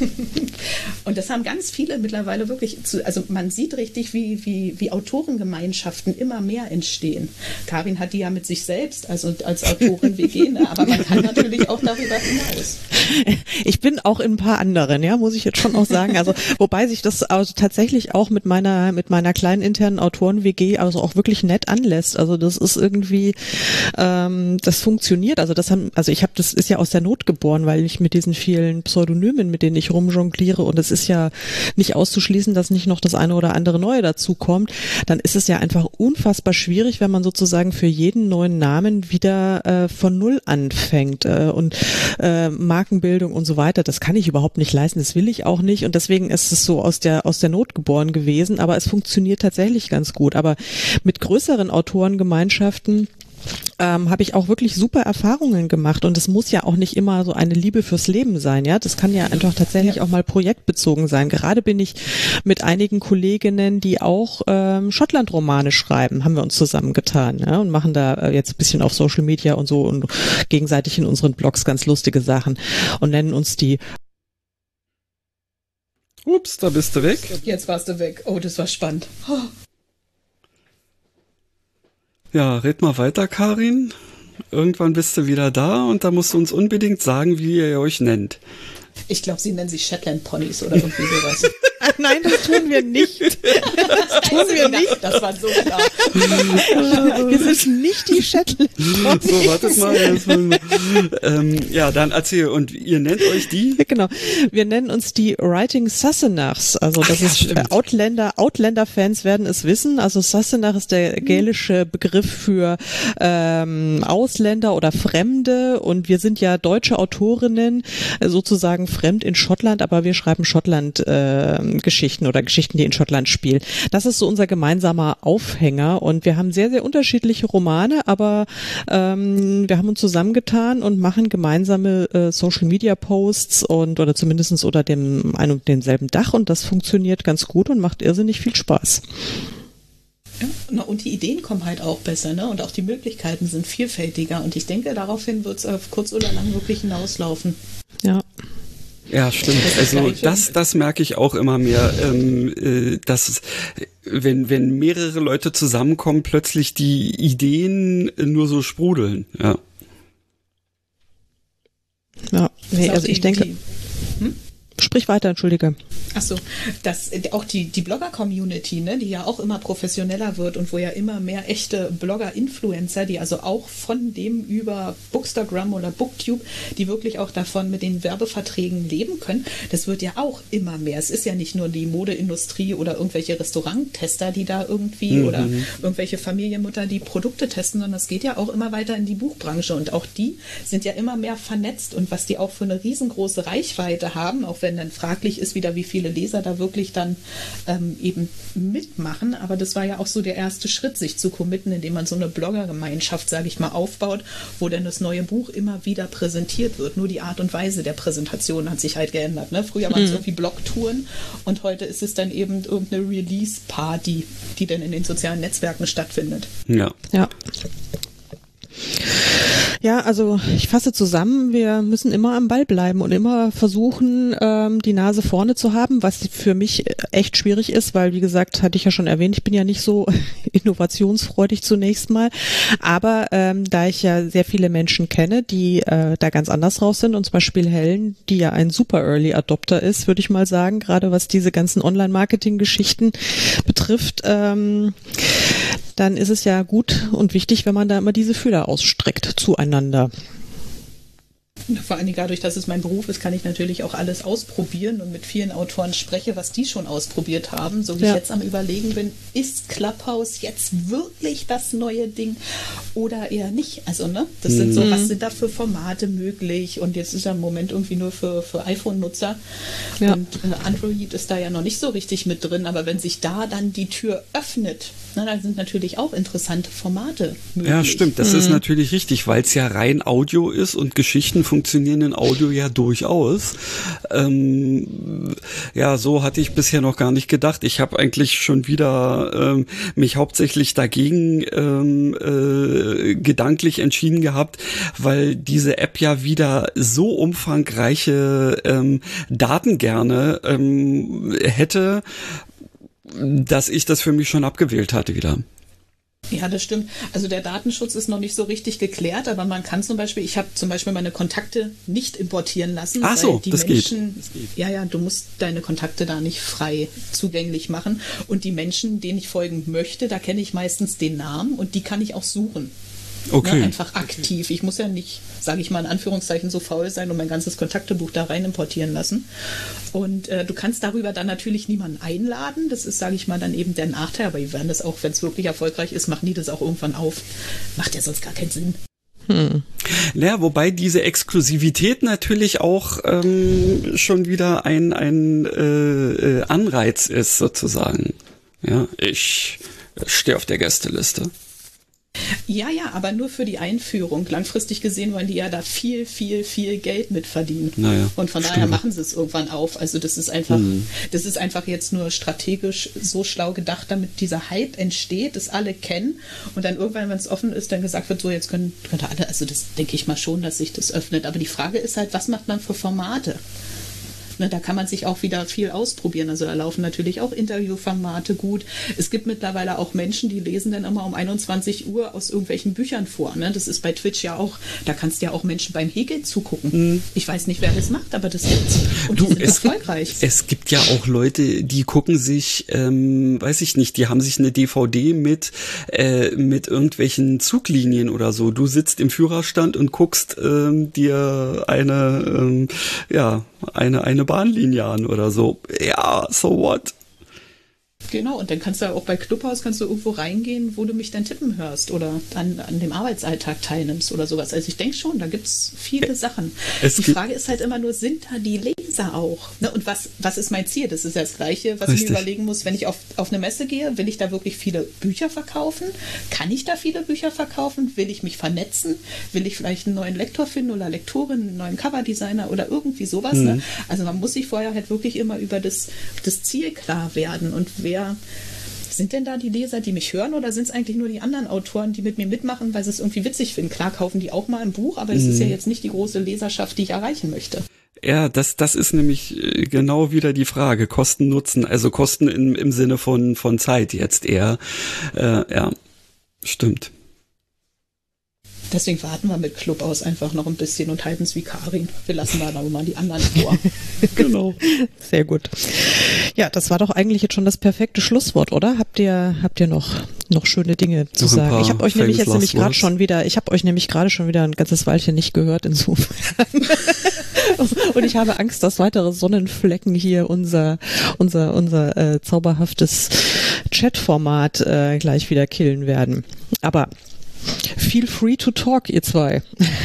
Speaker 3: Und das haben ganz viele mittlerweile wirklich, zu, also man sieht richtig, wie, wie, wie Autorengemeinschaften immer mehr entstehen. Karin hat die ja mit sich selbst, also als Autorin W G, ne? Aber man kann natürlich auch darüber hinaus.
Speaker 2: Ich bin auch in ein paar anderen, ja, muss ich jetzt schon auch sagen. Also wobei sich das also tatsächlich auch mit meiner mit meiner kleinen internen Autoren-W G also auch wirklich nett anlässt. Also das ist irgendwie, ähm, das funktioniert. Also das haben, also ich habe, das ist ja aus der Not geboren, weil ich mit diesen vielen Pseudonymen, mit denen ich rumjongliere, registriere und es ist ja nicht auszuschließen, dass nicht noch das eine oder andere Neue dazu kommt, dann ist es ja einfach unfassbar schwierig, wenn man sozusagen für jeden neuen Namen wieder äh, von Null anfängt äh, und äh, Markenbildung und so weiter. Das kann ich überhaupt nicht leisten, das will ich auch nicht und deswegen ist es so aus der aus der Not geboren gewesen, aber es funktioniert tatsächlich ganz gut. Aber mit größeren Autorengemeinschaften Ähm, habe ich auch wirklich super Erfahrungen gemacht und es muss ja auch nicht immer so eine Liebe fürs Leben sein, ja, das kann ja einfach tatsächlich ja. auch mal projektbezogen sein. Gerade bin ich mit einigen Kolleginnen, die auch ähm, Schottland-Romane schreiben, haben wir uns zusammengetan, ja, und machen da äh, jetzt ein bisschen auf Social Media und so und gegenseitig in unseren Blogs ganz lustige Sachen und nennen uns die.
Speaker 4: Ups, da bist du weg.
Speaker 3: Jetzt warst du weg. Oh, das war spannend. Oh.
Speaker 4: Ja, red mal weiter, Karin. Irgendwann bist du wieder da und da musst du uns unbedingt sagen, wie ihr euch nennt.
Speaker 3: Ich glaube, sie nennen sich Shetland Ponys oder irgendwie sowas.
Speaker 2: Nein, das tun wir nicht. Das tun wir nicht.
Speaker 3: Das war so klar.
Speaker 2: Wir sind nicht die Shetland Ponys.
Speaker 4: So, wartet mal. ähm, ja, dann erzähl. Und ihr nennt euch die?
Speaker 2: Genau. Wir nennen uns die Writing Sassenachs. Also das
Speaker 4: Ach, ja,
Speaker 2: ist
Speaker 4: stimmt.
Speaker 2: Outlander. Outlander-Fans werden es wissen. Also Sassenach ist der gälische Begriff für ähm, Ausländer oder Fremde. Und wir sind ja deutsche Autorinnen, sozusagen fremd in Schottland, aber wir schreiben Schottland-Geschichten äh, oder Geschichten, die in Schottland spielen. Das ist so unser gemeinsamer Aufhänger und wir haben sehr, sehr unterschiedliche Romane, aber ähm, wir haben uns zusammengetan und machen gemeinsame äh, Social-Media-Posts und oder zumindest unter dem ein und demselben Dach und das funktioniert ganz gut und macht irrsinnig viel Spaß.
Speaker 3: Ja, na, und die Ideen kommen halt auch besser, ne? Und auch die Möglichkeiten sind vielfältiger und ich denke, daraufhin wird es auf kurz oder lang wirklich hinauslaufen.
Speaker 2: Ja.
Speaker 4: Ja, stimmt. Also das, das merke ich auch immer mehr, ähm, äh, dass wenn wenn mehrere Leute zusammenkommen, plötzlich die Ideen nur so sprudeln. Ja.
Speaker 2: Ja. Nee, also
Speaker 3: die,
Speaker 2: ich denke.
Speaker 3: Die, hm?
Speaker 2: Sprich weiter, entschuldige.
Speaker 3: Ach so, dass auch die, die Blogger-Community, ne, die ja auch immer professioneller wird und wo ja immer mehr echte Blogger-Influencer, die also auch von dem über Bookstagram oder Booktube, die wirklich auch davon mit den Werbeverträgen leben können, das wird ja auch immer mehr. Es ist ja nicht nur die Modeindustrie oder irgendwelche Restauranttester, die da irgendwie mhm. oder irgendwelche Familienmutter, die Produkte testen, sondern es geht ja auch immer weiter in die Buchbranche und auch die sind ja immer mehr vernetzt und was die auch für eine riesengroße Reichweite haben, auch wenn dann fraglich ist wieder, wie viele Leser da wirklich dann ähm, eben mitmachen. Aber das war ja auch so der erste Schritt, sich zu committen, indem man so eine Bloggergemeinschaft, sage ich mal, aufbaut, wo dann das neue Buch immer wieder präsentiert wird. Nur die Art und Weise der Präsentation hat sich halt geändert. Ne? Früher waren es mhm. irgendwie Blogtouren und heute ist es dann eben irgendeine Release-Party, die dann in den sozialen Netzwerken stattfindet.
Speaker 4: Ja.
Speaker 2: Ja. Ja, also ich fasse zusammen, wir müssen immer am Ball bleiben und immer versuchen, ähm, die Nase vorne zu haben, was für mich echt schwierig ist, weil, wie gesagt, hatte ich ja schon erwähnt, ich bin ja nicht so innovationsfreudig zunächst mal, aber ähm, da ich ja sehr viele Menschen kenne, die äh, da ganz anders raus sind und zum Beispiel Helen, die ja ein super Early Adopter ist, würde ich mal sagen, gerade was diese ganzen Online-Marketing-Geschichten betrifft, ähm, dann ist es ja gut und wichtig, wenn man da immer diese Fühler ausstreckt zueinander.
Speaker 3: Vor allen Dingen dadurch, dass es mein Beruf ist, kann ich natürlich auch alles ausprobieren und mit vielen Autoren spreche, was die schon ausprobiert haben. So wie ja. ich jetzt am Überlegen bin, ist Clubhouse jetzt wirklich das neue Ding oder eher nicht? Also, ne? Das sind so, was sind da für Formate möglich? Und jetzt ist er im Moment irgendwie nur für, für iPhone-Nutzer. Ja. Und äh, Android ist da ja noch nicht so richtig mit drin. Aber wenn sich da dann die Tür öffnet, na, dann sind natürlich auch interessante Formate möglich.
Speaker 4: Ja, stimmt. Das mhm. ist natürlich richtig, weil es ja rein Audio ist und Geschichten funktionieren in Audio ja durchaus. Ähm, ja, so hatte ich bisher noch gar nicht gedacht. Ich habe eigentlich schon wieder ähm, mich hauptsächlich dagegen ähm, äh, gedanklich entschieden gehabt, weil diese App ja wieder so umfangreiche ähm, Daten gerne ähm, hätte, dass ich das für mich schon abgewählt hatte wieder.
Speaker 3: Ja, das stimmt. Also der Datenschutz ist noch nicht so richtig geklärt, aber man kann zum Beispiel, ich habe zum Beispiel meine Kontakte nicht importieren lassen.
Speaker 4: Ach so,
Speaker 3: weil die
Speaker 4: das
Speaker 3: Menschen,
Speaker 4: geht. Das geht.
Speaker 3: Ja, ja, du musst deine Kontakte da nicht frei zugänglich machen. Und die Menschen, denen ich folgen möchte, da kenne ich meistens den Namen und die kann ich auch suchen.
Speaker 4: Okay.
Speaker 3: Ne, einfach aktiv. Ich muss ja nicht, sage ich mal in Anführungszeichen, so faul sein und mein ganzes Kontaktebuch da rein importieren lassen. Und äh, du kannst darüber dann natürlich niemanden einladen. Das ist, sage ich mal, dann eben der Nachteil. Aber die werden das auch, wenn es wirklich erfolgreich ist, machen die das auch irgendwann auf. Macht ja sonst gar keinen Sinn.
Speaker 4: Hm. Ja, wobei diese Exklusivität natürlich auch ähm, schon wieder ein, ein äh, Anreiz ist, sozusagen. Ja, ich stehe auf der Gästeliste.
Speaker 3: Ja, ja, aber nur für die Einführung. Langfristig gesehen wollen die ja da viel, viel, viel Geld mit verdienen.
Speaker 4: Naja,
Speaker 3: und von
Speaker 4: stimmt.
Speaker 3: daher machen sie es irgendwann auf. Also das ist einfach,
Speaker 4: hm.
Speaker 3: das ist einfach jetzt nur strategisch so schlau gedacht, damit dieser Hype entsteht, das alle kennen und dann irgendwann, wenn es offen ist, dann gesagt wird, so jetzt können, können alle, also das denke ich mal schon, dass sich das öffnet. Aber die Frage ist halt, was macht man für Formate? Ne, da kann man sich auch wieder viel ausprobieren. Also da laufen natürlich auch Interviewformate gut. Es gibt mittlerweile auch Menschen, die lesen dann immer um einundzwanzig Uhr aus irgendwelchen Büchern vor. Ne? Das ist bei Twitch ja auch, da kannst du ja auch Menschen beim Häkeln zugucken. Mhm. Ich weiß nicht, wer das macht, aber das gibt's. Und
Speaker 4: du,
Speaker 3: die sind
Speaker 4: es,
Speaker 3: erfolgreich.
Speaker 4: Es gibt ja auch Leute, die gucken sich, ähm, weiß ich nicht, die haben sich eine D V D mit, äh, mit irgendwelchen Zuglinien oder so. Du sitzt im Führerstand und guckst ähm, dir eine, ähm, ja, eine, eine Bahnlinie an oder so. Ja, so what?
Speaker 3: Genau, und dann kannst du auch bei Clubhouse kannst du irgendwo reingehen, wo du mich dann tippen hörst oder an, an dem Arbeitsalltag teilnimmst oder sowas. Also ich denke schon, da gibt's viele Sachen.
Speaker 4: Es
Speaker 3: die Frage ist halt immer nur, sind da die Leser auch? Ne? Und was, was ist mein Ziel? Das ist ja das Gleiche, was
Speaker 4: Richtig.
Speaker 3: ich mir überlegen muss, wenn ich auf, auf eine Messe gehe, will ich da wirklich viele Bücher verkaufen? Kann ich da viele Bücher verkaufen? Will ich mich vernetzen? Will ich vielleicht einen neuen Lektor finden oder Lektorin, einen neuen Coverdesigner oder irgendwie sowas? Mhm. Ne? Also man muss sich vorher halt wirklich immer über das, das Ziel klar werden und wer sind denn da die Leser, die mich hören, oder sind es eigentlich nur die anderen Autoren, die mit mir mitmachen, weil sie es irgendwie witzig finden? Klar kaufen die auch mal ein Buch, aber es mm. ist ja jetzt nicht die große Leserschaft, die ich erreichen möchte.
Speaker 4: Ja, das, das ist nämlich genau wieder die Frage. Kosten, Nutzen, also Kosten im, im Sinne von, von Zeit jetzt eher. Äh, ja, stimmt.
Speaker 3: Deswegen warten wir mit Clubhouse einfach noch ein bisschen und halten es wie Karin. Wir lassen da mal die anderen vor.
Speaker 2: Genau. Sehr gut. Ja, das war doch eigentlich jetzt schon das perfekte Schlusswort, oder? Habt ihr, habt ihr noch, noch schöne Dinge zu
Speaker 4: noch
Speaker 2: sagen? Ich habe euch nämlich jetzt nämlich gerade schon wieder, ich habe euch nämlich gerade schon wieder ein ganzes Weilchen nicht gehört, insofern. Und ich habe Angst, dass weitere Sonnenflecken hier unser, unser, unser äh, zauberhaftes Chatformat äh, gleich wieder killen werden. Aber feel free to talk, ihr zwei.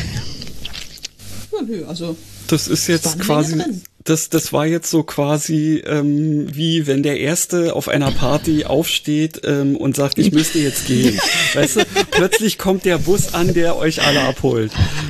Speaker 3: Ja, nö, also.
Speaker 4: Das ist jetzt quasi, das, das war jetzt so quasi ähm, wie wenn der Erste auf einer Party aufsteht ähm, und sagt, ich müsste jetzt gehen. Weißt du, plötzlich kommt der Bus an, der euch alle abholt.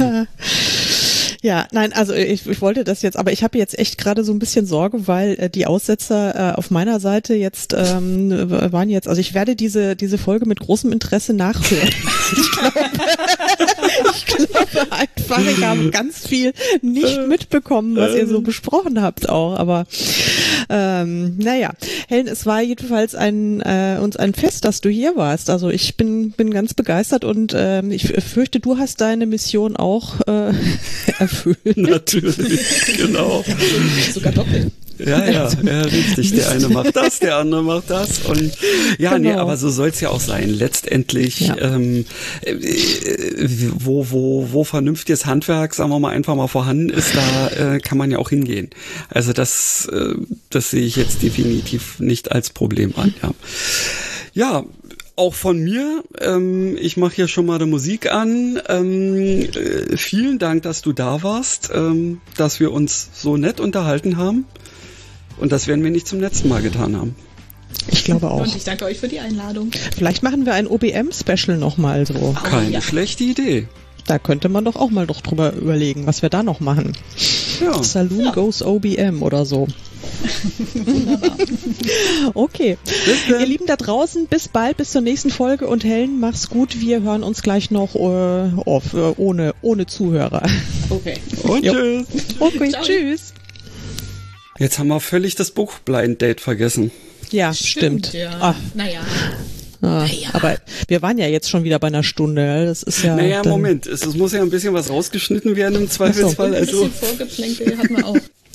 Speaker 2: Ja, nein, also ich, ich wollte das jetzt, aber ich habe jetzt echt gerade so ein bisschen Sorge, weil äh, die Aussetzer äh, auf meiner Seite jetzt ähm, waren jetzt, also ich werde diese diese Folge mit großem Interesse nachhören. Ich glaube, ich glaube einfach, ich habe ganz viel nicht mitbekommen, was ihr so besprochen habt auch, aber ähm, naja, Helen, es war jedenfalls ein äh, uns ein Fest, dass du hier warst. Also ich bin bin ganz begeistert und ähm, ich fürchte, du hast deine Mission auch äh, erfüllt.
Speaker 4: Natürlich, genau.
Speaker 3: Sogar doppelt.
Speaker 4: Ja, ja, ja, richtig. Der eine macht das, der andere macht das. Und ja, genau. Nee, aber so soll's ja auch sein. Letztendlich, ja. ähm, äh, wo, wo, wo vernünftiges Handwerk, sagen wir mal, einfach mal vorhanden ist, da äh, kann man ja auch hingehen. Also das, äh, das sehe ich jetzt definitiv nicht als Problem an. Ja, ja. Auch von mir, ähm, ich mache hier schon mal die Musik an. Ähm, äh, vielen Dank, dass du da warst, ähm, dass wir uns so nett unterhalten haben. Und das werden wir nicht zum letzten Mal getan haben.
Speaker 2: Ich glaube auch.
Speaker 3: Und ich danke euch für die Einladung.
Speaker 2: Vielleicht machen wir ein O B M-Special nochmal so.
Speaker 3: Oh,
Speaker 4: Keine
Speaker 3: ja.
Speaker 4: schlechte Idee.
Speaker 2: Da könnte man doch auch mal doch drüber überlegen, was wir da noch machen.
Speaker 4: Ja.
Speaker 2: Saloon
Speaker 3: ja.
Speaker 2: goes O B M oder so.
Speaker 3: Wunderbar.
Speaker 2: Okay. Ihr Lieben da draußen, bis bald, bis zur nächsten Folge und Helen, mach's gut. Wir hören uns gleich noch äh, auf, äh, ohne, ohne Zuhörer.
Speaker 3: Okay.
Speaker 4: Und tschüss.
Speaker 2: Okay, tschüss.
Speaker 4: Jetzt haben wir völlig das Buch Blind Date vergessen.
Speaker 2: Ja, stimmt. stimmt.
Speaker 3: Ja.
Speaker 2: Ah.
Speaker 3: Naja.
Speaker 2: Ah,
Speaker 3: naja.
Speaker 2: Aber wir waren ja jetzt schon wieder bei einer Stunde. Das ist ja.
Speaker 4: Naja, Moment. Es, es muss ja ein bisschen was rausgeschnitten werden im Zweifelsfall.
Speaker 3: Ein bisschen
Speaker 4: Also
Speaker 3: Vorgeplänkel hatten wir auch.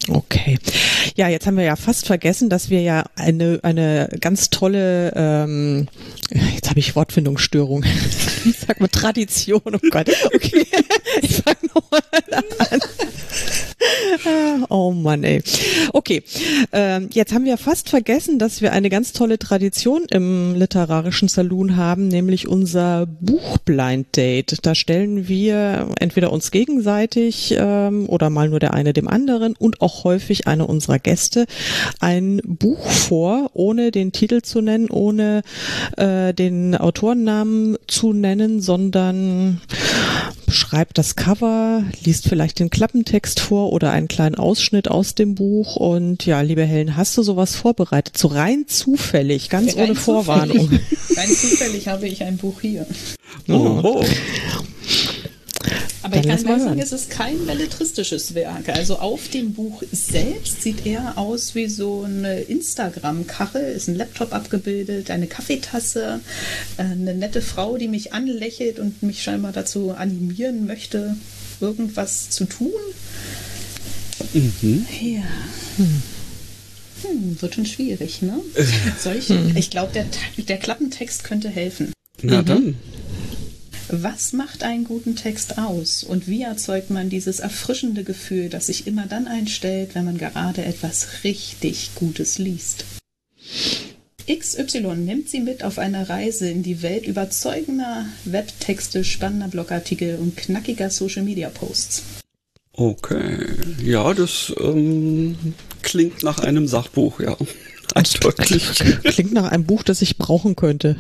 Speaker 2: Okay. Ja, jetzt haben wir ja fast vergessen, dass wir ja eine eine ganz tolle, ähm, jetzt habe ich Wortfindungsstörung. Ich sag mal Tradition, oh Gott. Okay, ich fange nochmal an. Oh Mann, ey. Okay, ähm, jetzt haben wir fast vergessen, dass wir eine ganz tolle Tradition im literarischen Saloon haben, nämlich unser Buchblind Date. Da stellen wir entweder uns gegenseitig ähm, oder mal nur der eine dem anderen und auch häufig eine unserer Gäste ein Buch vor, ohne den Titel zu nennen, ohne äh, den Autorennamen zu nennen, sondern schreibt das Cover, liest vielleicht den Klappentext vor oder einen kleinen Ausschnitt aus dem Buch. Und ja, liebe Helen, hast du sowas vorbereitet? So rein zufällig, ganz
Speaker 3: rein
Speaker 2: ohne Vorwarnung.
Speaker 3: Zufällig. Rein zufällig habe ich ein Buch hier.
Speaker 2: Oh.
Speaker 4: Oh.
Speaker 3: Aber
Speaker 2: Dann
Speaker 3: ich kann
Speaker 2: lass mal
Speaker 3: gleich sagen,
Speaker 2: hören.
Speaker 3: es ist kein belletristisches Werk. Also auf dem Buch selbst sieht er aus wie so eine Instagram-Kachel, ist ein Laptop abgebildet, eine Kaffeetasse, eine nette Frau, die mich anlächelt und mich scheinbar dazu animieren möchte, irgendwas zu tun.
Speaker 4: Mhm.
Speaker 3: Ja. Hm, wird schon schwierig, ne? Soll ich, ich glaube, der, der Klappentext könnte helfen.
Speaker 4: Na dann.
Speaker 3: Was macht einen guten Text aus und wie erzeugt man dieses erfrischende Gefühl, das sich immer dann einstellt, wenn man gerade etwas richtig Gutes liest? X Y nimmt sie mit auf eine Reise in die Welt überzeugender Webtexte, spannender Blogartikel und knackiger Social-Media-Posts.
Speaker 4: Okay. Ja, das ähm, klingt nach einem Sachbuch, ja. Eindeutig.
Speaker 2: Klingt nach einem Buch, das ich brauchen könnte.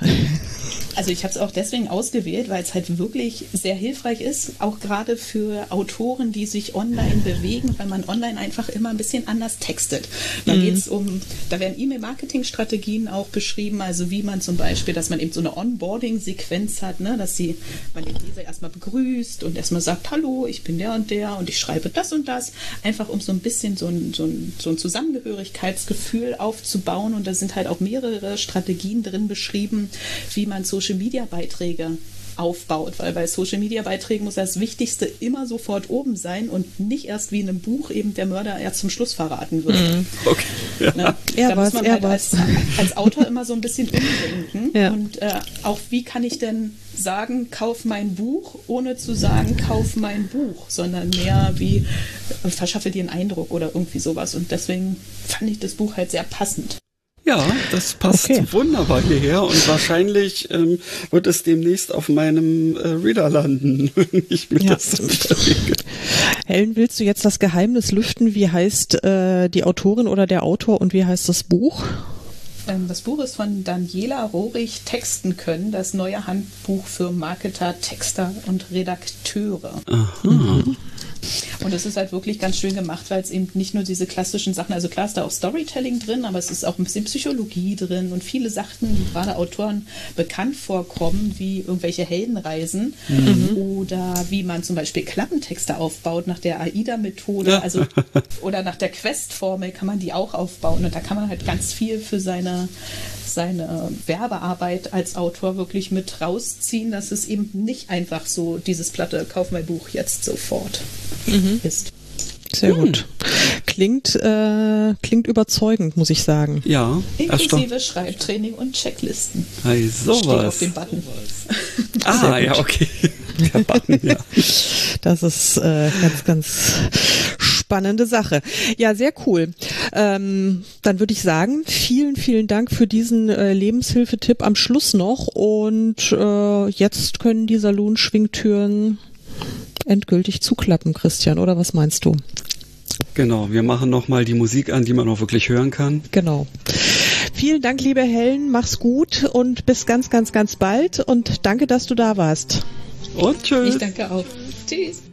Speaker 3: Also ich habe es auch deswegen ausgewählt, weil es halt wirklich sehr hilfreich ist, auch gerade für Autoren, die sich online bewegen, weil man online einfach immer ein bisschen anders textet. Da mhm. geht's um, da werden E-Mail-Marketing-Strategien auch beschrieben, also wie man zum Beispiel, dass man eben so eine Onboarding-Sequenz hat, ne, dass sie, man den Leser erstmal begrüßt und erstmal sagt, hallo, ich bin der und der und ich schreibe das und das, einfach um so ein bisschen so ein, so ein, so ein Zusammengehörigkeitsgefühl aufzubauen, und da sind halt auch mehrere Strategien drin beschrieben, wie man Social-Media-Beiträge aufbaut, weil bei Social-Media-Beiträgen muss das Wichtigste immer sofort oben sein und nicht erst wie in einem Buch eben der Mörder erst zum Schluss verraten wird.
Speaker 2: Mhm.
Speaker 4: Okay. Ja.
Speaker 3: Ne?
Speaker 2: Er
Speaker 3: Da
Speaker 2: war's,
Speaker 3: muss man
Speaker 2: er
Speaker 3: halt als,
Speaker 2: war's.
Speaker 3: als Autor immer so ein bisschen umdenken.
Speaker 2: Ja.
Speaker 3: Und äh, auch wie kann ich denn sagen, kauf mein Buch, ohne zu sagen, kauf mein Buch, sondern mehr wie äh, verschaffe dir einen Eindruck oder irgendwie sowas. Und deswegen fand ich das Buch halt sehr passend.
Speaker 4: Ja, das passt
Speaker 2: Okay.
Speaker 4: wunderbar hierher, und wahrscheinlich ähm, wird es demnächst auf meinem äh, Reader landen, wenn ich mir
Speaker 2: Ja.
Speaker 4: das so überlege.
Speaker 2: Helen, willst du jetzt das Geheimnis lüften? Wie heißt äh, die Autorin oder der Autor und wie heißt das Buch?
Speaker 3: Ähm, das Buch ist von Daniela Rohrig, Texten können, das neue Handbuch für Marketer, Texter und Redakteure.
Speaker 4: Aha.
Speaker 3: Und es ist halt wirklich ganz schön gemacht, weil es eben nicht nur diese klassischen Sachen, also klar ist da auch Storytelling drin, aber es ist auch ein bisschen Psychologie drin und viele Sachen, die gerade Autoren bekannt vorkommen, wie irgendwelche Heldenreisen mhm. oder wie man zum Beispiel Klappentexte aufbaut nach der AIDA-Methode,
Speaker 4: Ja.
Speaker 3: also oder nach der Quest-Formel kann man die auch aufbauen, und da kann man halt ganz viel für seine seine Werbearbeit als Autor wirklich mit rausziehen, dass es eben nicht einfach so dieses platte, kauf mein Buch jetzt sofort
Speaker 2: Mhm.
Speaker 3: ist.
Speaker 2: Sehr gut. Klingt, äh, klingt überzeugend, muss ich sagen.
Speaker 4: Ja, erstaunlich.
Speaker 3: Inklusive Schreibtraining und Checklisten.
Speaker 4: Hey,
Speaker 3: Steht auf
Speaker 4: sowas.
Speaker 3: dem Button.
Speaker 4: Ah, ja, okay. Der Button, ja.
Speaker 2: Das ist äh, ganz, ganz spannende Sache. Ja, sehr cool. Ähm, dann würde ich sagen, vielen, vielen Dank für diesen äh, Lebenshilfetipp am Schluss noch. Und äh, jetzt können die Saloon-Schwingtüren endgültig zuklappen, Christian, oder was meinst du?
Speaker 4: Genau, wir machen nochmal die Musik an, die man auch wirklich hören kann.
Speaker 2: Genau. Vielen Dank, liebe Helen, mach's gut und bis ganz, ganz, ganz bald und danke, dass du da warst.
Speaker 4: Und tschüss.
Speaker 3: Ich danke auch. Tschüss.